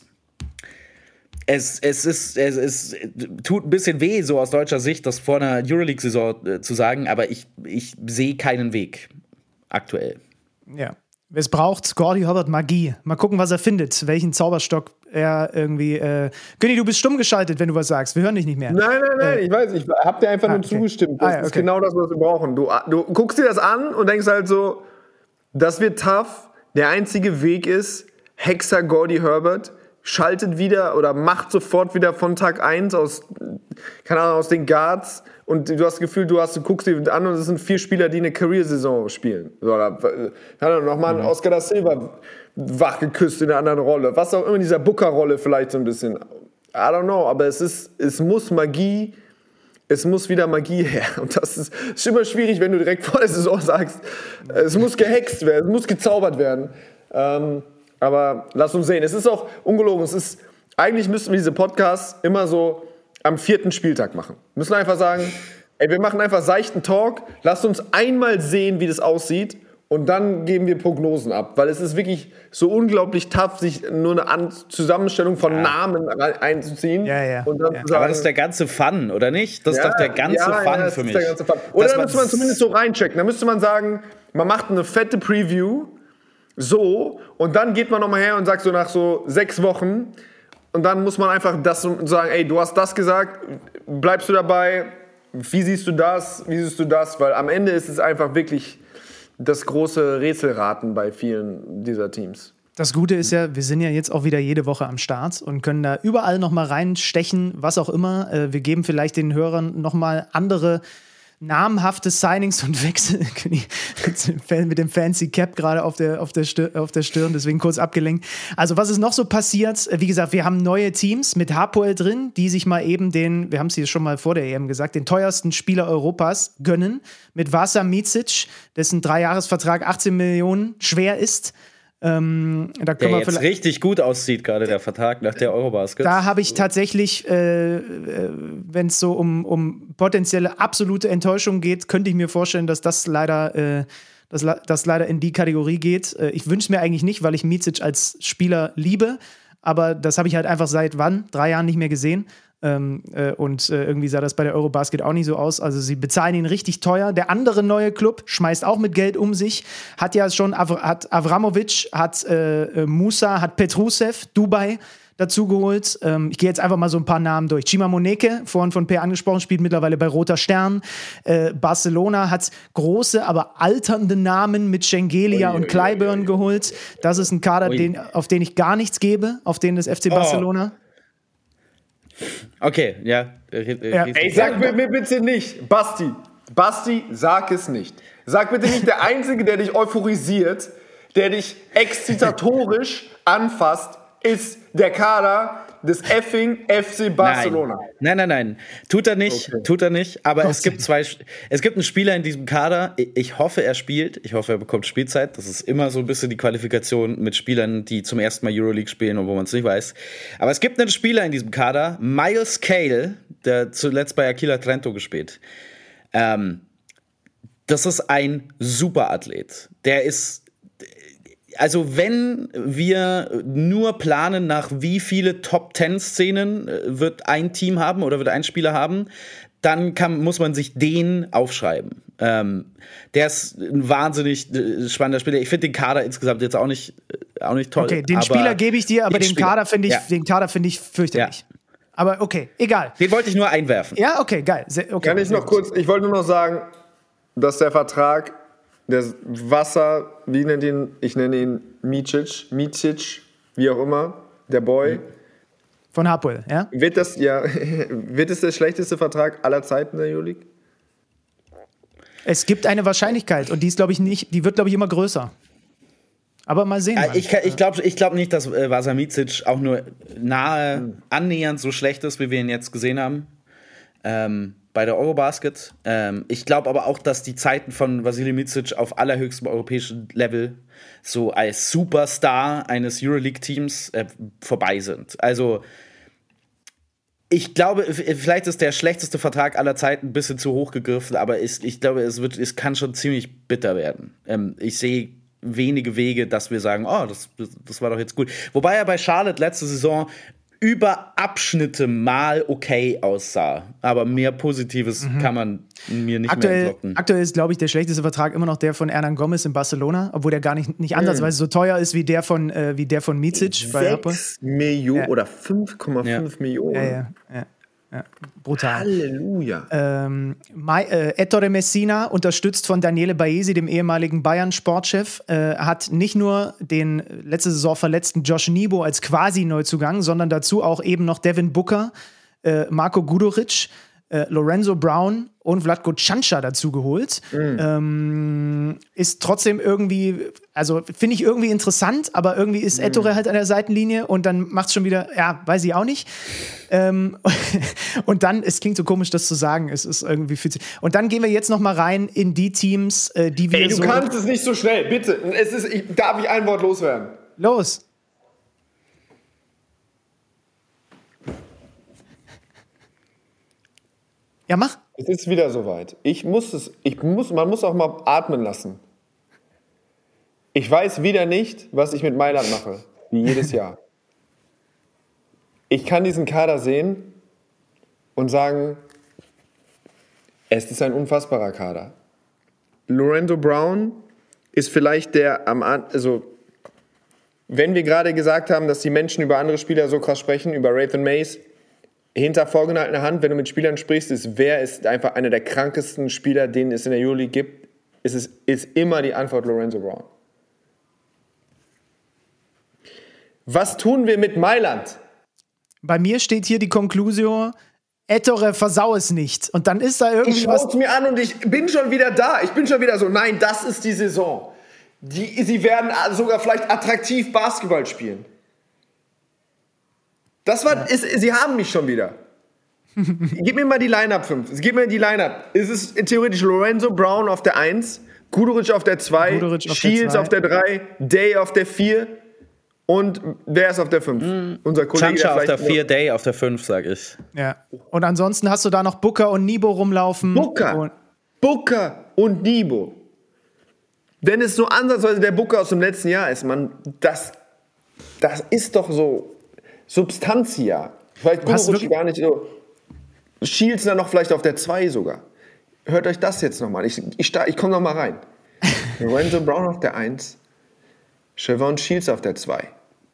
es, es ist, es ist, tut ein bisschen weh, so aus deutscher Sicht, das vor einer Euroleague-Saison äh, zu sagen, aber ich, ich sehe keinen Weg aktuell. Ja. Es braucht Gordy Herbert Magie. Mal gucken, was er findet, welchen Zauberstock er irgendwie. Äh Günni, du bist stumm geschaltet, wenn du was sagst. Wir hören dich nicht mehr. Nein, nein, nein, äh, ich weiß, ich hab dir einfach ah, nur okay. zugestimmt. Das ah, ja, okay. ist genau das, was wir brauchen. Du, du guckst dir das an und denkst halt so, das wird tough. Der einzige Weg ist, Hexer Gordy Herbert schaltet wieder oder macht sofort wieder von Tag eins aus, keine Ahnung, aus den Guards, und du hast das Gefühl, du, hast, du guckst dir an und es sind vier Spieler, die eine Career-Saison spielen. So, da hat nochmal einen Oscar da Silva wachgeküsst in einer anderen Rolle. Was auch immer, in dieser Booker-Rolle vielleicht so ein bisschen. I don't know, aber es ist, es muss Magie, es muss wieder Magie her. Und das ist, ist immer schwierig, wenn du direkt vor der Saison sagst, es muss gehext werden, es muss gezaubert werden. Ähm, aber lass uns sehen. Es ist auch ungelogen, es ist, eigentlich müssten wir diese Podcasts immer so am vierten Spieltag machen. Wir müssen einfach sagen, ey, wir machen einfach seichten Talk, lasst uns einmal sehen, wie das aussieht, und dann geben wir Prognosen ab. Weil es ist wirklich so unglaublich tough, sich nur eine An- Zusammenstellung von ja. Namen einzuziehen. Ja, ja. Und dann ja. zu sagen, aber das ist der ganze Fun, oder nicht? Das ja, ist doch der ganze ja, Fun ja, für mich. Der ganze Fun. Oder dann müsste man zumindest so reinchecken. Dann müsste man sagen, man macht eine fette Preview, so, und dann geht man nochmal her und sagt so nach so sechs Wochen, und dann muss man einfach das sagen, ey, du hast das gesagt, bleibst du dabei, wie siehst du das, wie siehst du das, weil am Ende ist es einfach wirklich das große Rätselraten bei vielen dieser Teams. Das Gute ist ja, wir sind ja jetzt auch wieder jede Woche am Start und können da überall nochmal reinstechen, was auch immer. Wir geben vielleicht den Hörern nochmal andere namhafte Signings und Wechsel mit dem fancy Cap gerade auf der, auf, der Stirn, auf der Stirn, deswegen kurz abgelenkt. Also was ist noch so passiert? Wie gesagt, wir haben neue Teams mit Hapoel drin, die sich mal eben den, wir haben es hier schon mal vor der E M gesagt, den teuersten Spieler Europas gönnen, mit Vasa Micic, dessen Dreijahresvertrag achtzehn Millionen schwer ist. Ähm, da der wir jetzt richtig gut aussieht, gerade der Vertrag nach der Eurobasket. Da habe ich tatsächlich, äh, äh, wenn es so um, um potenzielle absolute Enttäuschung geht, könnte ich mir vorstellen, dass das leider, äh, das, das leider in die Kategorie geht. Äh, ich wünsche es mir eigentlich nicht, weil ich Micic als Spieler liebe, aber das habe ich halt einfach seit wann? Drei Jahren nicht mehr gesehen. Ähm, äh, und äh, irgendwie sah das bei der Eurobasket auch nicht so aus. Also sie bezahlen ihn richtig teuer. Der andere neue Club schmeißt auch mit Geld um sich. Hat ja schon Av- hat Avramovic, hat äh, Musa, hat Petrusev, Dubai dazu geholt. Ähm, ich gehe jetzt einfach mal so ein paar Namen durch. Cima Moneke, vorhin von Per angesprochen, spielt mittlerweile bei Roter Stern. Äh, Barcelona hat große, aber alternde Namen mit Schengelia und Clyburn geholt. Das ist ein Kader, den, auf den ich gar nichts gebe, auf den des F C Barcelona. Oh. Okay, ja. ja. Ey, sag mir bitte nicht, Basti, Basti, sag es nicht. Sag bitte nicht der Einzige, der dich euphorisiert, der dich exzitatorisch anfasst, ist der Kader des effing F C Barcelona. Nein, nein, nein. nein. Tut er nicht, okay. tut er nicht. Aber es gibt zwei, es gibt einen Spieler in diesem Kader. Ich hoffe, er spielt. Ich hoffe, er bekommt Spielzeit. Das ist immer so ein bisschen die Qualifikation mit Spielern, die zum ersten Mal Euroleague spielen und wo man es nicht weiß. Aber es gibt einen Spieler in diesem Kader, Miles Cale, der zuletzt bei Aquila Trento gespielt. Ähm, das ist ein Superathlet. Der ist Also wenn wir nur planen, nach wie viele Top-Zehn-Szenen wird ein Team haben oder wird ein Spieler haben, dann kann, muss man sich den aufschreiben. Ähm, der ist ein wahnsinnig spannender Spieler. Ich finde den Kader insgesamt jetzt auch nicht, auch nicht toll. Okay, den Spieler gebe ich dir, aber den Spieler. Kader finde ich, ja. den Kader finde ich fürchterlich. Ja. Aber okay, egal. Den wollte ich nur einwerfen. Ja, okay, geil. Sehr, okay, kann ich noch kurz, ich wollte nur noch sagen, dass der Vertrag der Wasser, wie nennt ihn, ich nenne ihn Micic, Micic, wie auch immer, der Boy. Von Hapoel, ja? Wird das, ja, wird es der schlechteste Vertrag aller Zeiten der Euroleague? Es gibt eine Wahrscheinlichkeit und die ist, glaube ich, nicht, die wird, glaube ich, immer größer. Aber mal sehen. Ja, ich ich glaube ich glaub nicht, dass äh, Vasa Micic auch nur nahe, hm. annähernd so schlecht ist, wie wir ihn jetzt gesehen haben. Ähm, bei der Eurobasket. Ähm, ich glaube aber auch, dass die Zeiten von Vasilij Micic auf allerhöchstem europäischen Level so als Superstar eines Euroleague-Teams äh, vorbei sind. Also ich glaube, vielleicht ist der schlechteste Vertrag aller Zeiten ein bisschen zu hoch gegriffen, aber ist, ich glaube, es, wird, es kann schon ziemlich bitter werden. Ähm, ich sehe wenige Wege, dass wir sagen, oh, das, das war doch jetzt gut. Wobei er bei Charlotte letzte Saison über Abschnitte mal okay aussah. Aber mehr Positives mhm. kann man mir nicht aktuell, mehr entlocken. Aktuell ist, glaube ich, der schlechteste Vertrag immer noch der von Hernan Gomez in Barcelona, obwohl der gar nicht, nicht ansatzweise so teuer ist wie der von, äh, wie der von Micic. sechs Millionen ja. oder fünf Komma fünf ja. Millionen. Ja, ja, ja. Ja, brutal. Halleluja. Ähm, Mai, äh, Ettore Messina, unterstützt von Daniele Baesi, dem ehemaligen Bayern-Sportchef, äh, hat nicht nur den letzte Saison verletzten Josh Nebo als Quasi-Neuzugang, sondern dazu auch eben noch Devin Booker, äh, Marko Guduric, äh, Lorenzo Brown und Vlatko Canca dazu geholt. Mhm. Ähm, ist trotzdem irgendwie, also finde ich irgendwie interessant, aber irgendwie ist Ettore mhm. halt an der Seitenlinie und dann macht es schon wieder, ja, weiß ich auch nicht. Ähm, und dann, es klingt so komisch, das zu sagen, es ist irgendwie viel zu, und dann gehen wir jetzt noch mal rein in die Teams, äh, die wir Ey, du so... kannst es nicht so schnell, bitte. Es ist, ich, darf ich ein Wort loswerden? Los. Ja, mach. Es ist wieder soweit. Ich muss es, ich muss, man muss auch mal atmen lassen. Ich weiß wieder nicht, was ich mit Mailand mache, wie jedes Jahr. Ich kann diesen Kader sehen und sagen, es ist ein unfassbarer Kader. Lorenzo Brown ist vielleicht der am, also wenn wir gerade gesagt haben, dass die Menschen über andere Spieler so krass sprechen, über Raytheon Mays, hinter vorgehaltener Hand, wenn du mit Spielern sprichst, ist, wer ist einfach einer der krankesten Spieler, den es in der Euroleague gibt, ist, es, ist immer die Antwort Lorenzo Brown. Was tun wir mit Mailand? Bei mir steht hier die Conclusio, Ettore, versau es nicht. Und dann ist da irgendwie Ich was. schaue es mir an und ich bin schon wieder da. Ich bin schon wieder so, nein, das ist die Saison. Die, sie werden sogar vielleicht attraktiv Basketball spielen. Das war, ja. ist, sie haben mich schon wieder. Gib mir mal die Line-Up fünf. Gib mir die Line-Up. Ist es theoretisch Lorenzo Brown auf der eins, Guduric auf der zwei, Shields auf der drei, Day auf der vier und wer ist auf der fünf? Mm. Unser Kollege Chancha auf der vier, Day auf der fünf, sag ich. Ja. Und ansonsten hast du da noch Booker und Nibo rumlaufen. Booker. Und Booker und Nibo. Wenn es so ansatzweise der Booker aus dem letzten Jahr ist, man, das, das ist doch so Substantia. Vielleicht Guduric gar nicht so. Shields dann noch vielleicht auf der zwei sogar. Hört euch das jetzt nochmal. Ich, ich, ich komme nochmal rein. Lorenzo Brown auf der eins. Siobhan Shields auf der zwei.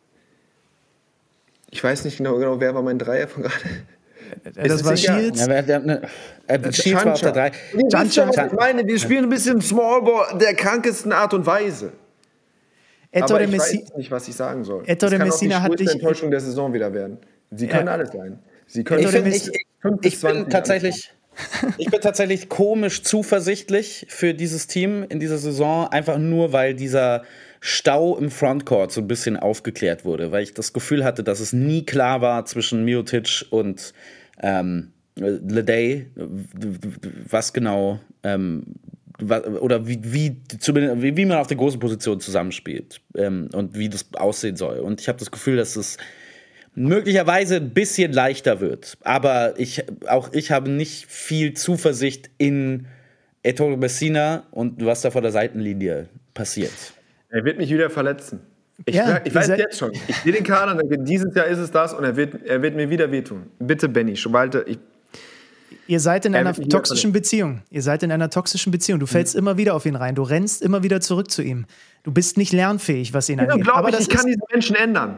Ich weiß nicht genau, genau wer war mein Dreier von gerade. Das war Shields. Ja, wer, wer, ne, äh, Shields war auf der drei. Chancha. Ich meine, wir spielen ein bisschen Smallball der krankesten Art und Weise. Ettore Aber ich Messi- weiß nicht, was ich sagen soll. Ettore das kann Messina auch die hat größte dich- Enttäuschung der Saison wieder werden. Sie können Ja. alles sein. Sie können Ich, find, fünf- ich, ich, fünf bis ich bin zwanzig tatsächlich, ich bin tatsächlich komisch zuversichtlich für dieses Team in dieser Saison, einfach nur, weil dieser Stau im Frontcourt so ein bisschen aufgeklärt wurde, weil ich das Gefühl hatte, dass es nie klar war zwischen Mirotic und ähm, Leday, was genau ähm, was, oder wie, wie, zumindest, wie, wie man auf der großen Position zusammenspielt ähm, und wie das aussehen soll. Und ich habe das Gefühl, dass es möglicherweise ein bisschen leichter wird. Aber ich, auch ich habe nicht viel Zuversicht in Ettore Messina und was da vor der Seitenlinie passiert. Er wird mich wieder verletzen. Ich, Ja, ich weiß ihr seid- jetzt schon. Ich sehe den Kader und denke, dieses Jahr ist es das und er wird, er wird mir wieder wehtun. Bitte, Benny, sobald ich. Ihr seid in Er einer wird mich wieder toxischen Beziehung. Ihr seid in einer toxischen Beziehung. Du fällst immer wieder auf ihn rein. Du rennst immer wieder zurück zu ihm. Du bist nicht lernfähig, was ihn Ja, angeht. glaub Aber ich, das ich kann ist diesen Menschen ändern.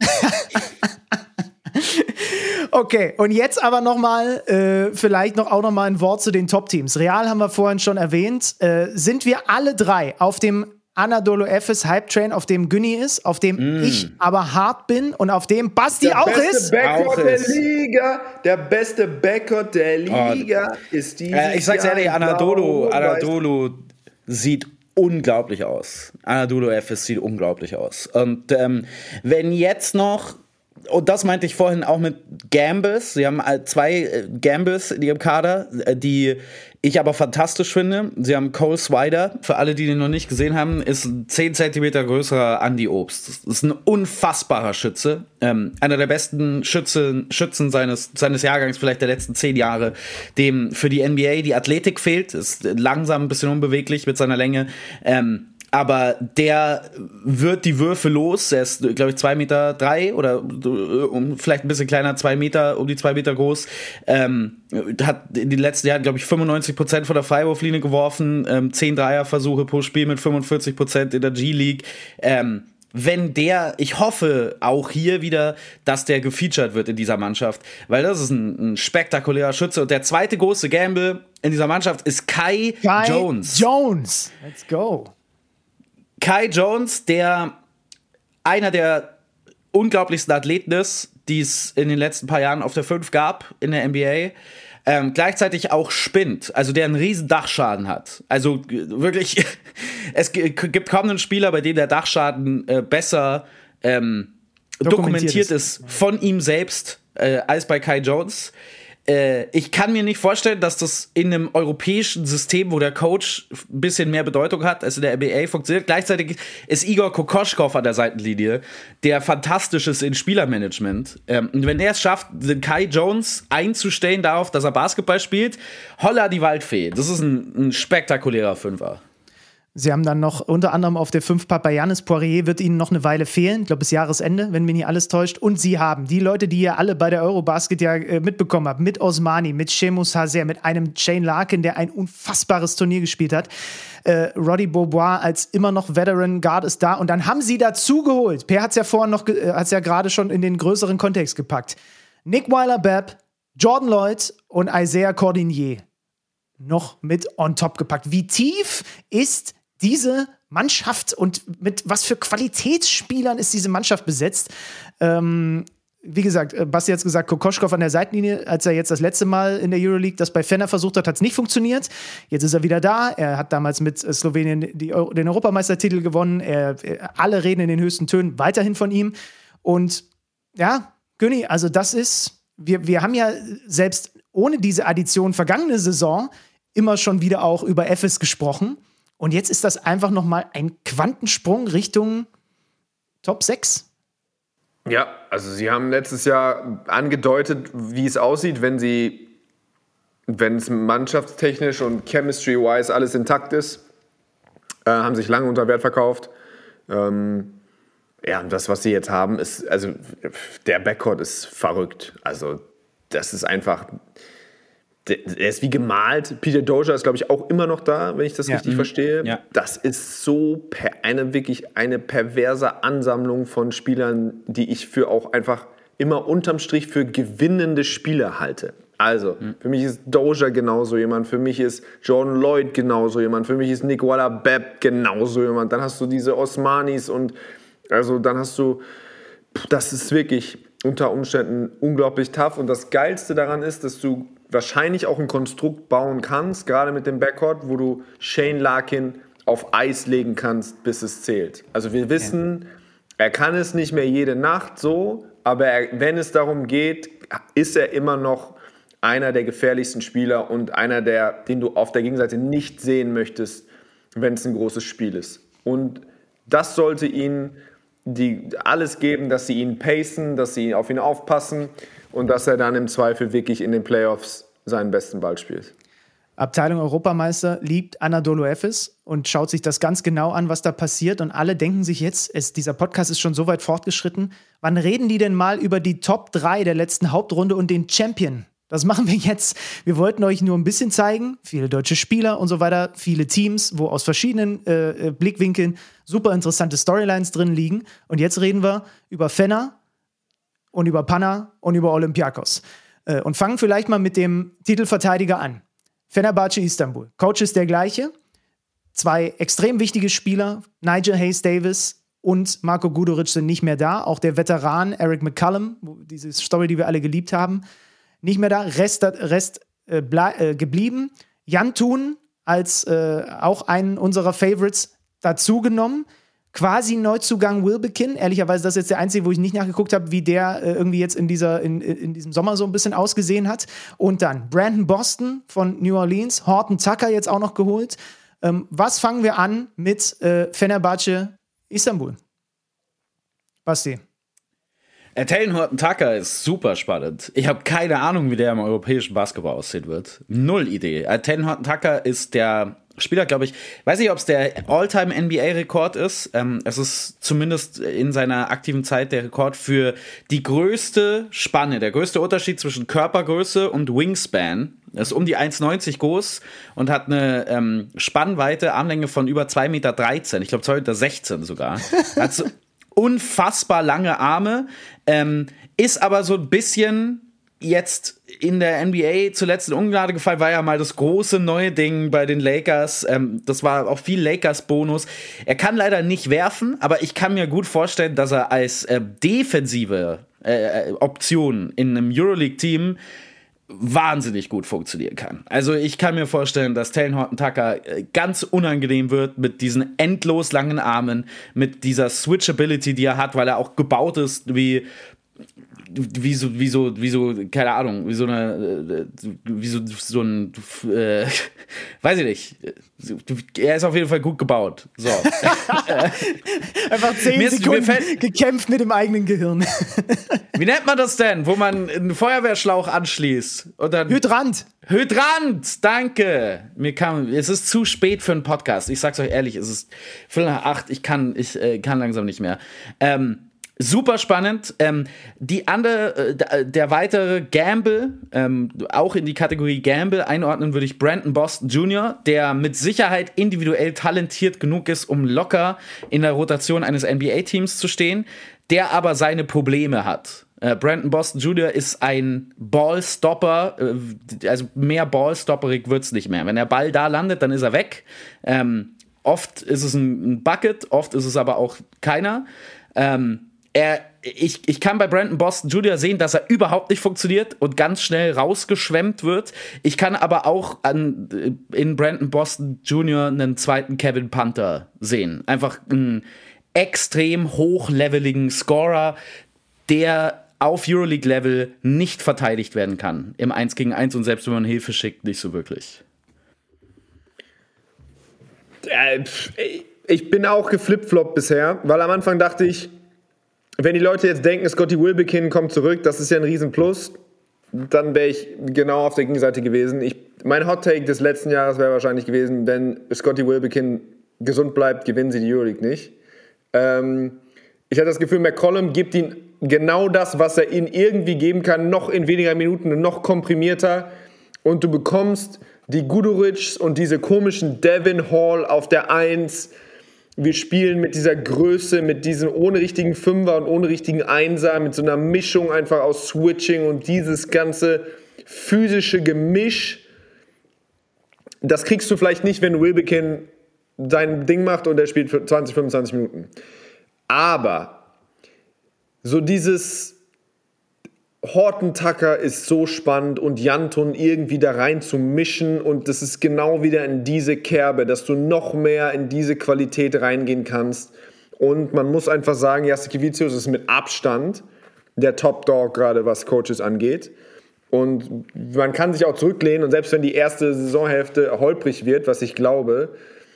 okay. Und jetzt aber noch mal äh, vielleicht noch auch noch mal ein Wort zu den Top-Teams. Real haben wir vorhin schon erwähnt. Äh, sind wir alle drei auf dem Anadolu Efes Hype-Train, auf dem Günni ist, auf dem Mm. ich aber hart bin und auf dem Basti Der auch beste ist? Backcourt Auch der ist. Liga. Der beste Backcourt der Liga ist dieses Äh, ich sag's Jahr ehrlich, Anadolu, blau-weiß. Anadolu sieht unglaublich aus. Anadolu Efes sieht unglaublich aus. Und ähm, wenn jetzt noch, und das meinte ich vorhin auch mit Gambis, sie haben äh, zwei äh, Gambis in ihrem Kader, äh, die ich aber fantastisch finde. Sie haben Cole Swider, für alle, die den noch nicht gesehen haben, ist ein zehn Zentimeter größerer Andy Obst. Das ist ein unfassbarer Schütze. Ähm, einer der besten Schützen, Schützen seines, seines Jahrgangs, vielleicht der letzten zehn Jahre, dem für die N B A die Athletik fehlt. Ist langsam, ein bisschen unbeweglich mit seiner Länge. Ähm, aber der wird die Würfe los. Er ist, glaube ich, zwei Meter drei oder um, vielleicht ein bisschen kleiner, zwei Meter, um die zwei Meter groß. Ähm, hat in den letzten Jahren, glaube ich, fünfundneunzig Prozent von der Freiwurflinie geworfen. Ähm, zehn Dreierversuche pro Spiel mit fünfundvierzig Prozent in der G-League. Ähm, wenn der, ich hoffe auch hier wieder, dass der gefeatured wird in dieser Mannschaft, weil das ist ein, ein spektakulärer Schütze. Und der zweite große Gamble in dieser Mannschaft ist Kai, Kai Jones. Jones. Let's go. Kai Jones, der einer der unglaublichsten Athleten ist, die es in den letzten paar Jahren auf der fünf gab in der N B A, ähm, gleichzeitig auch spinnt, also der einen riesen Dachschaden hat. Also g- wirklich, es g- gibt kaum einen Spieler, bei dem der Dachschaden äh, besser ähm, dokumentiert, Dokumentiert ist von ihm selbst äh, als bei Kai Jones. Äh, ich kann mir nicht vorstellen, dass das in einem europäischen System, wo der Coach ein bisschen mehr Bedeutung hat als in der N B A, funktioniert. Gleichzeitig ist Igor Kokoschkov an der Seitenlinie, der fantastisch ist in Spielermanagement. Ähm, und wenn er es schafft, den Kai Jones einzustellen darauf, dass er Basketball spielt, holla die Waldfee. Das ist ein, ein spektakulärer Fünfer. Sie haben dann noch unter anderem auf der fünf Papagiannis. Poirier wird ihnen noch eine Weile fehlen, ich glaube bis Jahresende, wenn mich nicht alles täuscht. Und sie haben die Leute, die ihr alle bei der Eurobasket ja äh, mitbekommen habt, mit Osmani, mit Sheamus Hazer, mit einem Shane Larkin, der ein unfassbares Turnier gespielt hat. Äh, Roddy Beaubois als immer noch Veteran Guard ist da. Und dann haben sie dazu geholt. Per hat es ja vorhin noch, äh, hat es ja gerade schon in den größeren Kontext gepackt. Nick Weiler-Babb, Jordan Lloyd und Isaiah Cordinier noch mit on top gepackt. Wie tief ist diese Mannschaft und mit was für Qualitätsspielern ist diese Mannschaft besetzt? Ähm, wie gesagt, Basti hat es gesagt, Kokoschkov an der Seitenlinie, als er jetzt das letzte Mal in der Euroleague das bei Fener versucht hat, hat es nicht funktioniert. Jetzt ist er wieder da. Er hat damals mit Slowenien die, den Europameistertitel gewonnen. Er, alle reden in den höchsten Tönen weiterhin von ihm. Und ja, Göni, also das ist, wir, wir haben ja selbst ohne diese Addition vergangene Saison immer schon wieder auch über Efes gesprochen. Und jetzt ist das einfach nochmal ein Quantensprung Richtung Top sechs. Ja, also sie haben letztes Jahr angedeutet, wie es aussieht, wenn sie, wenn es mannschaftstechnisch und chemistry-wise alles intakt ist, äh, haben sich lange unter Wert verkauft. Ähm, ja, und das, was sie jetzt haben, ist, also der Backcourt ist verrückt. Also das ist einfach, der, der ist wie gemalt. Peter Dozier ist, glaube ich, auch immer noch da, wenn ich das ja. richtig mhm. verstehe. Ja. Das ist so per, eine wirklich eine perverse Ansammlung von Spielern, die ich für auch einfach immer unterm Strich für gewinnende Spieler halte. Also, mhm. für mich ist Dozier genauso jemand, für mich ist Jordan Lloyd genauso jemand, für mich ist Nicola Bepp genauso jemand. Dann hast du diese Osmanis und also dann hast du, das ist wirklich unter Umständen unglaublich tough. Und das Geilste daran ist, dass du wahrscheinlich auch ein Konstrukt bauen kannst, gerade mit dem Backcourt, wo du Shane Larkin auf Eis legen kannst, bis es zählt. Also wir wissen, ja. er kann es nicht mehr jede Nacht so, aber er, wenn es darum geht, ist er immer noch einer der gefährlichsten Spieler und einer, der, den du auf der Gegenseite nicht sehen möchtest, wenn es ein großes Spiel ist. Und das sollte ihn die alles geben, dass sie ihn pacen, dass sie auf ihn aufpassen und dass er dann im Zweifel wirklich in den Playoffs seinen besten Ball spielt. Abteilung Europameister liebt Anadolu Efes und schaut sich das ganz genau an, was da passiert. Und alle denken sich jetzt, es, dieser Podcast ist schon so weit fortgeschritten, wann reden die denn mal über die Top drei der letzten Hauptrunde und den Champion? Das machen wir jetzt. Wir wollten euch nur ein bisschen zeigen, viele deutsche Spieler und so weiter, viele Teams, wo aus verschiedenen äh, Blickwinkeln super interessante Storylines drin liegen. Und jetzt reden wir über Fener und über Panna und über Olympiakos. Äh, und fangen vielleicht mal mit dem Titelverteidiger an. Fenerbahce Istanbul. Coach ist der gleiche. Zwei extrem wichtige Spieler, Nigel Hayes-Davis und Marko Guduric, sind nicht mehr da. Auch der Veteran Eric McCallum, diese Story, die wir alle geliebt haben, nicht mehr da. Rest, Rest äh, ble- äh, geblieben. Jan Thun als äh, auch einen unserer Favorites dazugenommen. Quasi Neuzugang Wilbekin. Ehrlicherweise, das ist jetzt der einzige, wo ich nicht nachgeguckt habe, wie der äh, irgendwie jetzt in, dieser, in, in diesem Sommer so ein bisschen ausgesehen hat. Und dann Brandon Boston von New Orleans. Horton Tucker jetzt auch noch geholt. Ähm, was fangen wir an mit äh, Fenerbahce Istanbul? Basti. Taylor Horton Tucker ist super spannend. Ich habe keine Ahnung, wie der im europäischen Basketball aussehen wird. Null Idee. Taylor Horton Tucker ist der Spieler, glaube ich, weiß nicht, ob es der All-Time-N B A-Rekord ist. Ähm, es ist zumindest in seiner aktiven Zeit der Rekord für die größte Spanne, der größte Unterschied zwischen Körpergröße und Wingspan. Er ist um die eins neunzig groß und hat eine ähm, Spannweite, Armlänge von über zwei Komma dreizehn Meter. Ich glaube zwei Komma sechzehn Meter sogar. Er hat so unfassbar lange Arme, ähm, ist aber so ein bisschen jetzt in der N B A zuletzt in Ungnade gefallen, war ja mal das große neue Ding bei den Lakers. Ähm, das war auch viel Lakers-Bonus. Er kann leider nicht werfen, aber ich kann mir gut vorstellen, dass er als äh, defensive äh, Option in einem Euroleague-Team wahnsinnig gut funktionieren kann. Also ich kann mir vorstellen, dass Taylor Horton Tucker ganz unangenehm wird mit diesen endlos langen Armen, mit dieser Switchability, die er hat, weil er auch gebaut ist wie wie so, wie so, wie so, keine Ahnung, wie so eine, wie so, so ein, äh, weiß ich nicht. Er ist auf jeden Fall gut gebaut. So. Einfach zehn Mir ist- Sekunden mir fällt- gekämpft mit dem eigenen Gehirn. Wie nennt man das denn, wo man einen Feuerwehrschlauch anschließt? Und dann Hydrant. Hydrant, danke. Mir kam, es ist zu spät für einen Podcast. Ich sag's euch ehrlich, es ist Viertel nach acht. Ich kann, ich äh, kann langsam nicht mehr. Ähm, super spannend. Ähm, die andere, äh, der weitere Gamble, ähm, auch in die Kategorie Gamble einordnen würde ich Brandon Boston Junior, der mit Sicherheit individuell talentiert genug ist, um locker in der Rotation eines N B A-Teams zu stehen, der aber seine Probleme hat. Äh, Brandon Boston Junior ist ein Ballstopper, äh, also mehr Ballstopperig wird's nicht mehr. Wenn der Ball da landet, dann ist er weg. Ähm, oft ist es ein, ein Bucket, oft ist es aber auch keiner. Ähm, er ich, ich kann bei Brandon Boston Junior sehen, dass er überhaupt nicht funktioniert und ganz schnell rausgeschwemmt wird. Ich kann aber auch an, in Brandon Boston Junior einen zweiten Kevin Panther sehen. Einfach einen extrem hochleveligen Scorer, der auf Euroleague-Level nicht verteidigt werden kann. Im eins gegen eins und selbst wenn man Hilfe schickt, nicht so wirklich. Ich bin auch geflipfloppt bisher, weil am Anfang dachte ich, wenn die Leute jetzt denken, Scotty Wilbekin kommt zurück, das ist ja ein Riesenplus, dann wäre ich genau auf der Gegenseite gewesen. Ich, mein Hot-Take des letzten Jahres wäre wahrscheinlich gewesen, wenn Scotty Wilbekin gesund bleibt, gewinnen sie die Euroleague nicht. Ähm, ich hatte das Gefühl, McCollum gibt ihm genau das, was er ihnen irgendwie geben kann, noch in weniger Minuten und noch komprimierter. Und du bekommst die Guduric und diese komischen Devin Hall auf der Eins. Wir spielen mit dieser Größe, mit diesem ohne richtigen Fünfer und ohne richtigen Einser, mit so einer Mischung einfach aus Switching und dieses ganze physische Gemisch. Das kriegst du vielleicht nicht, wenn Wilbekin sein Ding macht und er spielt für zwanzig, fünfundzwanzig Minuten. Aber so dieses Horton Tucker ist so spannend und Janton irgendwie da rein zu mischen und das ist genau wieder in diese Kerbe, dass du noch mehr in diese Qualität reingehen kannst und man muss einfach sagen, Jasikevičius ist mit Abstand der Top-Dog gerade was Coaches angeht und man kann sich auch zurücklehnen und selbst wenn die erste Saisonhälfte holprig wird, was ich glaube,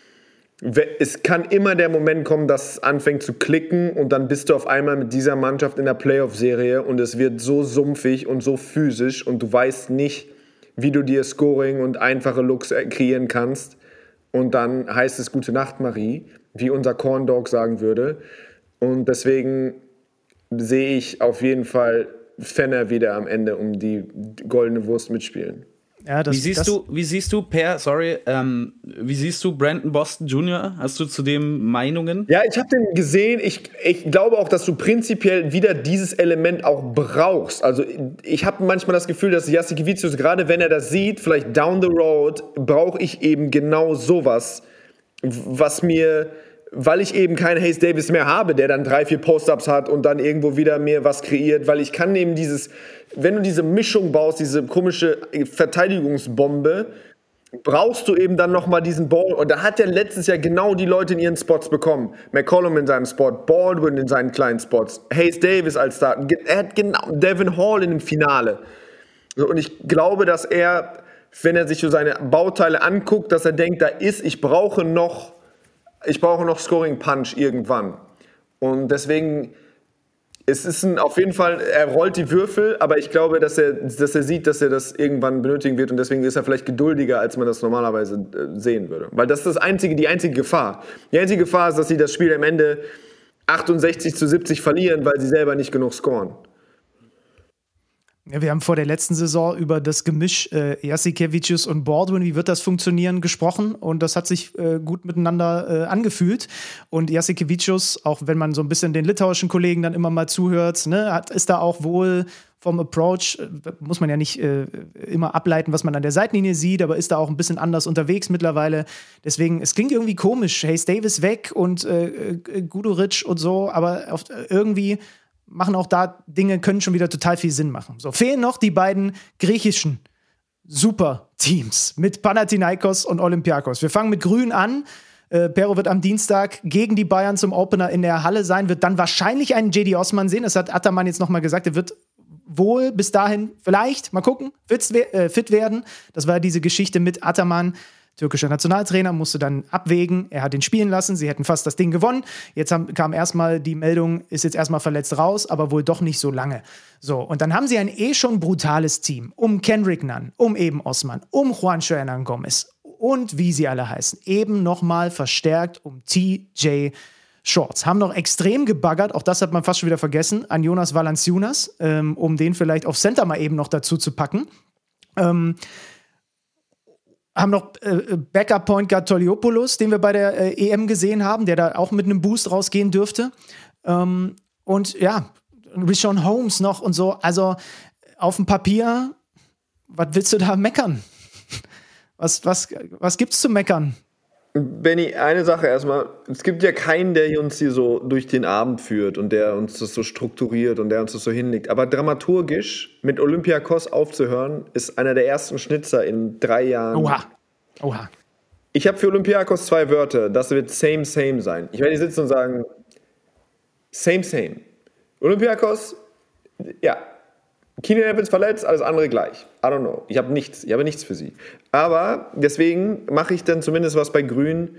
es kann immer der Moment kommen, dass es anfängt zu klicken und dann bist du auf einmal mit dieser Mannschaft in der Playoff-Serie und es wird so sumpfig und so physisch und du weißt nicht, wie du dir Scoring und einfache Looks kreieren kannst und dann heißt es Gute Nacht, Marie, wie unser Corn Dog sagen würde und deswegen sehe ich auf jeden Fall Fenner wieder am Ende um die goldene Wurst mitspielen. Ja, das, wie, siehst das du, wie siehst du, Per, sorry, ähm, wie siehst du Brandon Boston Junior? Hast du zu dem Meinungen? Ja, ich habe den gesehen. Ich, ich glaube auch, dass du prinzipiell wieder dieses Element auch brauchst. Also ich habe manchmal das Gefühl, dass Jasikevičius, gerade wenn er das sieht, vielleicht down the road, brauche ich eben genau sowas, was mir, weil ich eben keinen Hayes Davis mehr habe, der dann drei, vier Post-Ups hat und dann irgendwo wieder mir was kreiert, weil ich kann eben dieses, wenn du diese Mischung baust, diese komische Verteidigungsbombe, brauchst du eben dann nochmal diesen Ball. Und da hat er letztes Jahr genau die Leute in ihren Spots bekommen. McCollum in seinem Spot, Baldwin in seinen kleinen Spots, Hayes Davis als Start. Er hat genau Devin Hall in dem Finale. So, und ich glaube, dass er, wenn er sich so seine Bauteile anguckt, dass er denkt, da ist, ich brauche noch, ich brauche noch Scoring Punch irgendwann. Und deswegen, es ist ein, auf jeden Fall, er rollt die Würfel, aber ich glaube, dass er, dass er sieht, dass er das irgendwann benötigen wird und deswegen ist er vielleicht geduldiger, als man das normalerweise äh, sehen würde. Weil das ist das einzige, die einzige Gefahr. Die einzige Gefahr ist, dass sie das Spiel am Ende achtundsechzig zu siebzig verlieren, weil sie selber nicht genug scoren. Ja, wir haben vor der letzten Saison über das Gemisch äh, Jasikevičius und Baldwin, wie wird das funktionieren, gesprochen und das hat sich äh, gut miteinander äh, angefühlt und Jasikevičius, auch wenn man so ein bisschen den litauischen Kollegen dann immer mal zuhört, ne, hat, ist da auch wohl vom Approach, äh, muss man ja nicht äh, immer ableiten, was man an der Seitenlinie sieht, aber ist da auch ein bisschen anders unterwegs mittlerweile, deswegen, es klingt irgendwie komisch, Hayes Davis weg und äh, Guduric und so, aber auf, irgendwie machen auch da Dinge, können schon wieder total viel Sinn machen. So, fehlen noch die beiden griechischen Super-Teams mit Panathinaikos und Olympiakos. Wir fangen mit Grün an. Äh, Pero wird am Dienstag gegen die Bayern zum Opener in der Halle sein, wird dann wahrscheinlich einen J D Osman sehen. Das hat Ataman jetzt nochmal gesagt. Er wird wohl bis dahin vielleicht, mal gucken, fit werden. Das war diese Geschichte mit Ataman. Türkischer Nationaltrainer musste dann abwägen, er hat ihn spielen lassen, sie hätten fast das Ding gewonnen. Jetzt haben, kam erstmal die Meldung, ist jetzt erstmal verletzt raus, aber wohl doch nicht so lange. So, und dann haben sie ein eh schon brutales Team um Kendrick Nunn, um eben Osman, um Juancho Hernan Gomez und wie sie alle heißen. Eben nochmal verstärkt um T J Shorts. Haben noch extrem gebaggert, auch das hat man fast schon wieder vergessen, an Jonas Valanciunas, ähm, um den vielleicht auf Center mal eben noch dazu zu packen. Ähm, haben noch äh, Backup-Point Guard Toliopoulos, den wir bei der äh, E M gesehen haben, der da auch mit einem Boost rausgehen dürfte. Ähm, und ja, Richaun Holmes noch und so. Also auf dem Papier, was willst du da meckern? Was, was, was gibt's zu meckern? Benni, eine Sache erstmal. Es gibt ja keinen, der uns hier so durch den Abend führt und der uns das so strukturiert und der uns das so hinlegt. Aber dramaturgisch mit Olympiakos aufzuhören, ist einer der ersten Schnitzer in drei Jahren. Oha. Oha. Ich habe für Olympiakos zwei Wörter. Das wird same, same sein. Ich werde hier sitzen und sagen, same, same. Olympiakos, ja. Keenan Evans verletzt, alles andere gleich. I don't know. Ich habe nichts. Ich habe nichts für sie. Aber deswegen mache ich dann zumindest was bei Grün.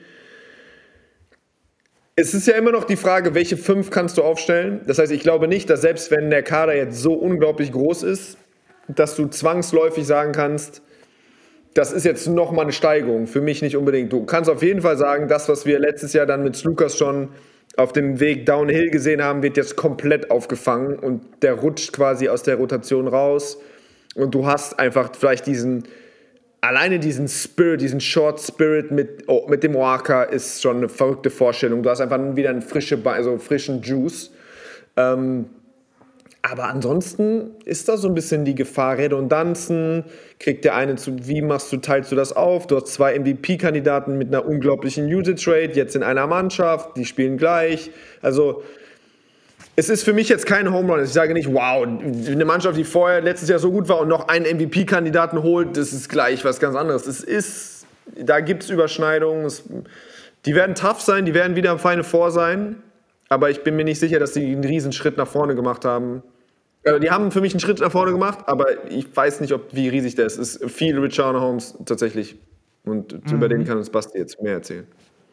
Es ist ja immer noch die Frage, welche fünf kannst du aufstellen? Das heißt, ich glaube nicht, dass selbst wenn der Kader jetzt so unglaublich groß ist, dass du zwangsläufig sagen kannst, das ist jetzt nochmal eine Steigerung. Für mich nicht unbedingt. Du kannst auf jeden Fall sagen, das, was wir letztes Jahr dann mit Slukas schon auf dem Weg downhill gesehen haben, wird jetzt komplett aufgefangen und der rutscht quasi aus der Rotation raus und du hast einfach vielleicht diesen, alleine diesen Spirit, diesen Short Spirit mit, oh, mit dem Oaka ist schon eine verrückte Vorstellung. Du hast einfach wieder einen frische, also frischen Juice. Ähm, aber ansonsten ist da so ein bisschen die Gefahr, Redundanzen, kriegt der eine zu, wie machst du, teilst du das auf? Du hast zwei M V P-Kandidaten mit einer unglaublichen Usage-Rate, jetzt in einer Mannschaft, die spielen gleich. Also es ist für mich jetzt kein Home Run. Ich sage nicht, wow, eine Mannschaft, die vorher letztes Jahr so gut war und noch einen M V P-Kandidaten holt, das ist gleich was ganz anderes. Es ist, da gibt es Überschneidungen. Es, die werden tough sein, die werden wieder im Final Four sein. Aber ich bin mir nicht sicher, dass sie einen riesen Schritt nach vorne gemacht haben. Also die haben für mich einen Schritt nach vorne gemacht, aber ich weiß nicht, ob, wie riesig der ist. Es ist viel Richaun Holmes tatsächlich. Und mhm. über den kann uns Basti jetzt mehr erzählen.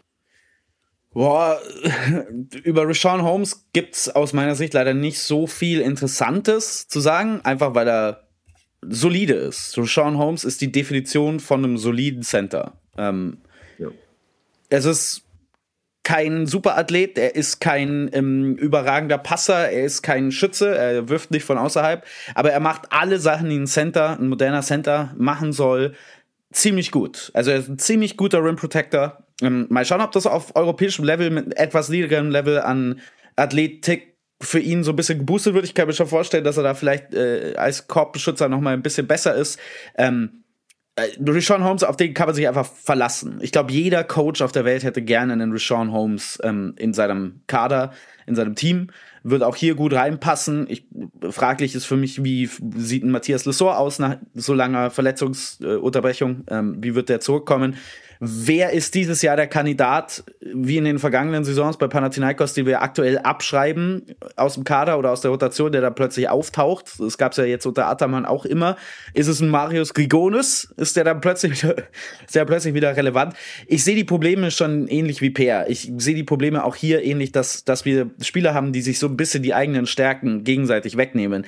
Boah, über Richaun Holmes gibt es aus meiner Sicht leider nicht so viel Interessantes zu sagen, einfach weil er solide ist. Richaun Holmes ist die Definition von einem soliden Center. Ähm, ja. Es ist kein Superathlet, er ist kein ähm, überragender Passer, er ist kein Schütze, er wirft nicht von außerhalb, aber er macht alle Sachen, die ein Center, ein moderner Center machen soll, ziemlich gut. Also er ist ein ziemlich guter Rim Protector. Ähm, mal schauen, ob das auf europäischem Level mit etwas niedrigerem Level an Athletik für ihn so ein bisschen geboostet wird. Ich kann mir schon vorstellen, dass er da vielleicht äh, als Korbbeschützer noch mal ein bisschen besser ist. Ähm, Richaun Holmes, auf den kann man sich einfach verlassen. Ich glaube, jeder Coach auf der Welt hätte gerne einen Richaun Holmes ähm, in seinem Kader, in seinem Team. Wird auch hier gut reinpassen. Ich, fraglich ist für mich, wie sieht ein Matthias Lesor aus nach so langer Verletzungsunterbrechung? Ähm, wie wird der zurückkommen? Wer ist dieses Jahr der Kandidat, wie in den vergangenen Saisons bei Panathinaikos, die wir aktuell abschreiben aus dem Kader oder aus der Rotation, der da plötzlich auftaucht? Das gab es ja jetzt unter Ataman auch immer. Ist es ein Marius Grigonis? Ist der dann plötzlich wieder, ist der plötzlich wieder relevant? Ich sehe die Probleme schon ähnlich wie Peer. Ich sehe die Probleme auch hier ähnlich, dass, dass wir Spieler haben, die sich so ein bisschen die eigenen Stärken gegenseitig wegnehmen.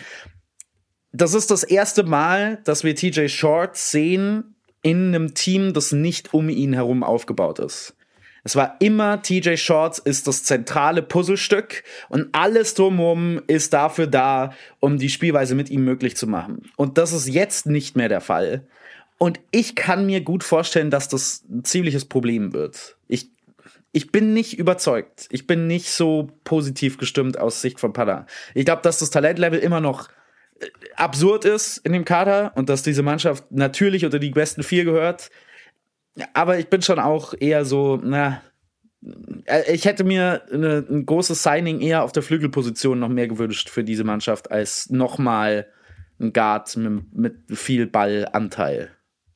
Das ist das erste Mal, dass wir T J Short sehen in einem Team, das nicht um ihn herum aufgebaut ist. Es war immer, T J Short ist das zentrale Puzzlestück und alles drumherum ist dafür da, um die Spielweise mit ihm möglich zu machen. Und das ist jetzt nicht mehr der Fall. Und ich kann mir gut vorstellen, dass das ein ziemliches Problem wird. Ich, ich bin nicht überzeugt. Ich bin nicht so positiv gestimmt aus Sicht von Pada. Ich glaube, dass das Talentlevel immer noch absurd ist in dem Kader und dass diese Mannschaft natürlich unter die besten vier gehört. Aber ich bin schon auch eher so, na, ich hätte mir eine, ein großes Signing eher auf der Flügelposition noch mehr gewünscht für diese Mannschaft als nochmal ein Guard mit, mit viel Ballanteil.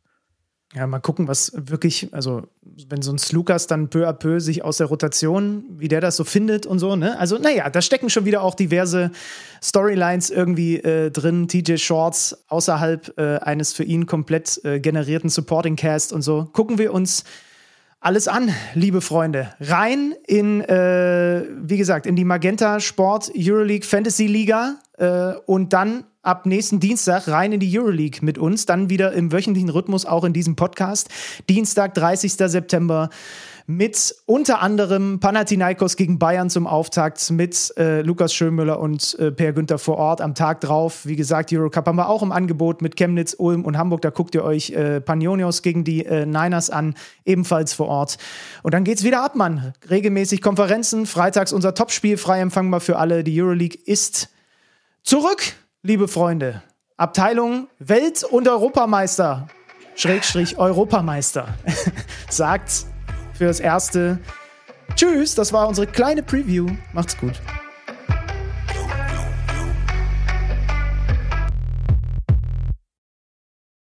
Ja, mal gucken, was wirklich, also wenn so ein Slukas dann peu à peu sich aus der Rotation, wie der das so findet und so, ne? Also, naja, da stecken schon wieder auch diverse Storylines irgendwie äh, drin, T J Shorts außerhalb äh, eines für ihn komplett äh, generierten Supporting Cast und so. Gucken wir uns alles an, liebe Freunde. Rein in, äh, wie gesagt, in die Magenta Sport Euroleague Fantasy Liga äh, und dann ab nächsten Dienstag rein in die Euroleague mit uns, dann wieder im wöchentlichen Rhythmus, auch in diesem Podcast. Dienstag, dreißigster September, mit unter anderem Panathinaikos gegen Bayern zum Auftakt, mit äh, Lukas Schönmüller und äh, Per Günther vor Ort am Tag drauf. Wie gesagt, Eurocup haben wir auch im Angebot mit Chemnitz, Ulm und Hamburg. Da guckt ihr euch äh, Panionios gegen die äh, Niners an, ebenfalls vor Ort. Und dann geht's wieder ab, Mann. Regelmäßig Konferenzen, freitags unser Topspiel, frei empfangbar für alle. Die Euroleague ist zurück. Liebe Freunde, Abteilung Welt- und Europameister, Schrägstrich Europameister, sagt für das Erste. Tschüss, das war unsere kleine Preview. Macht's gut.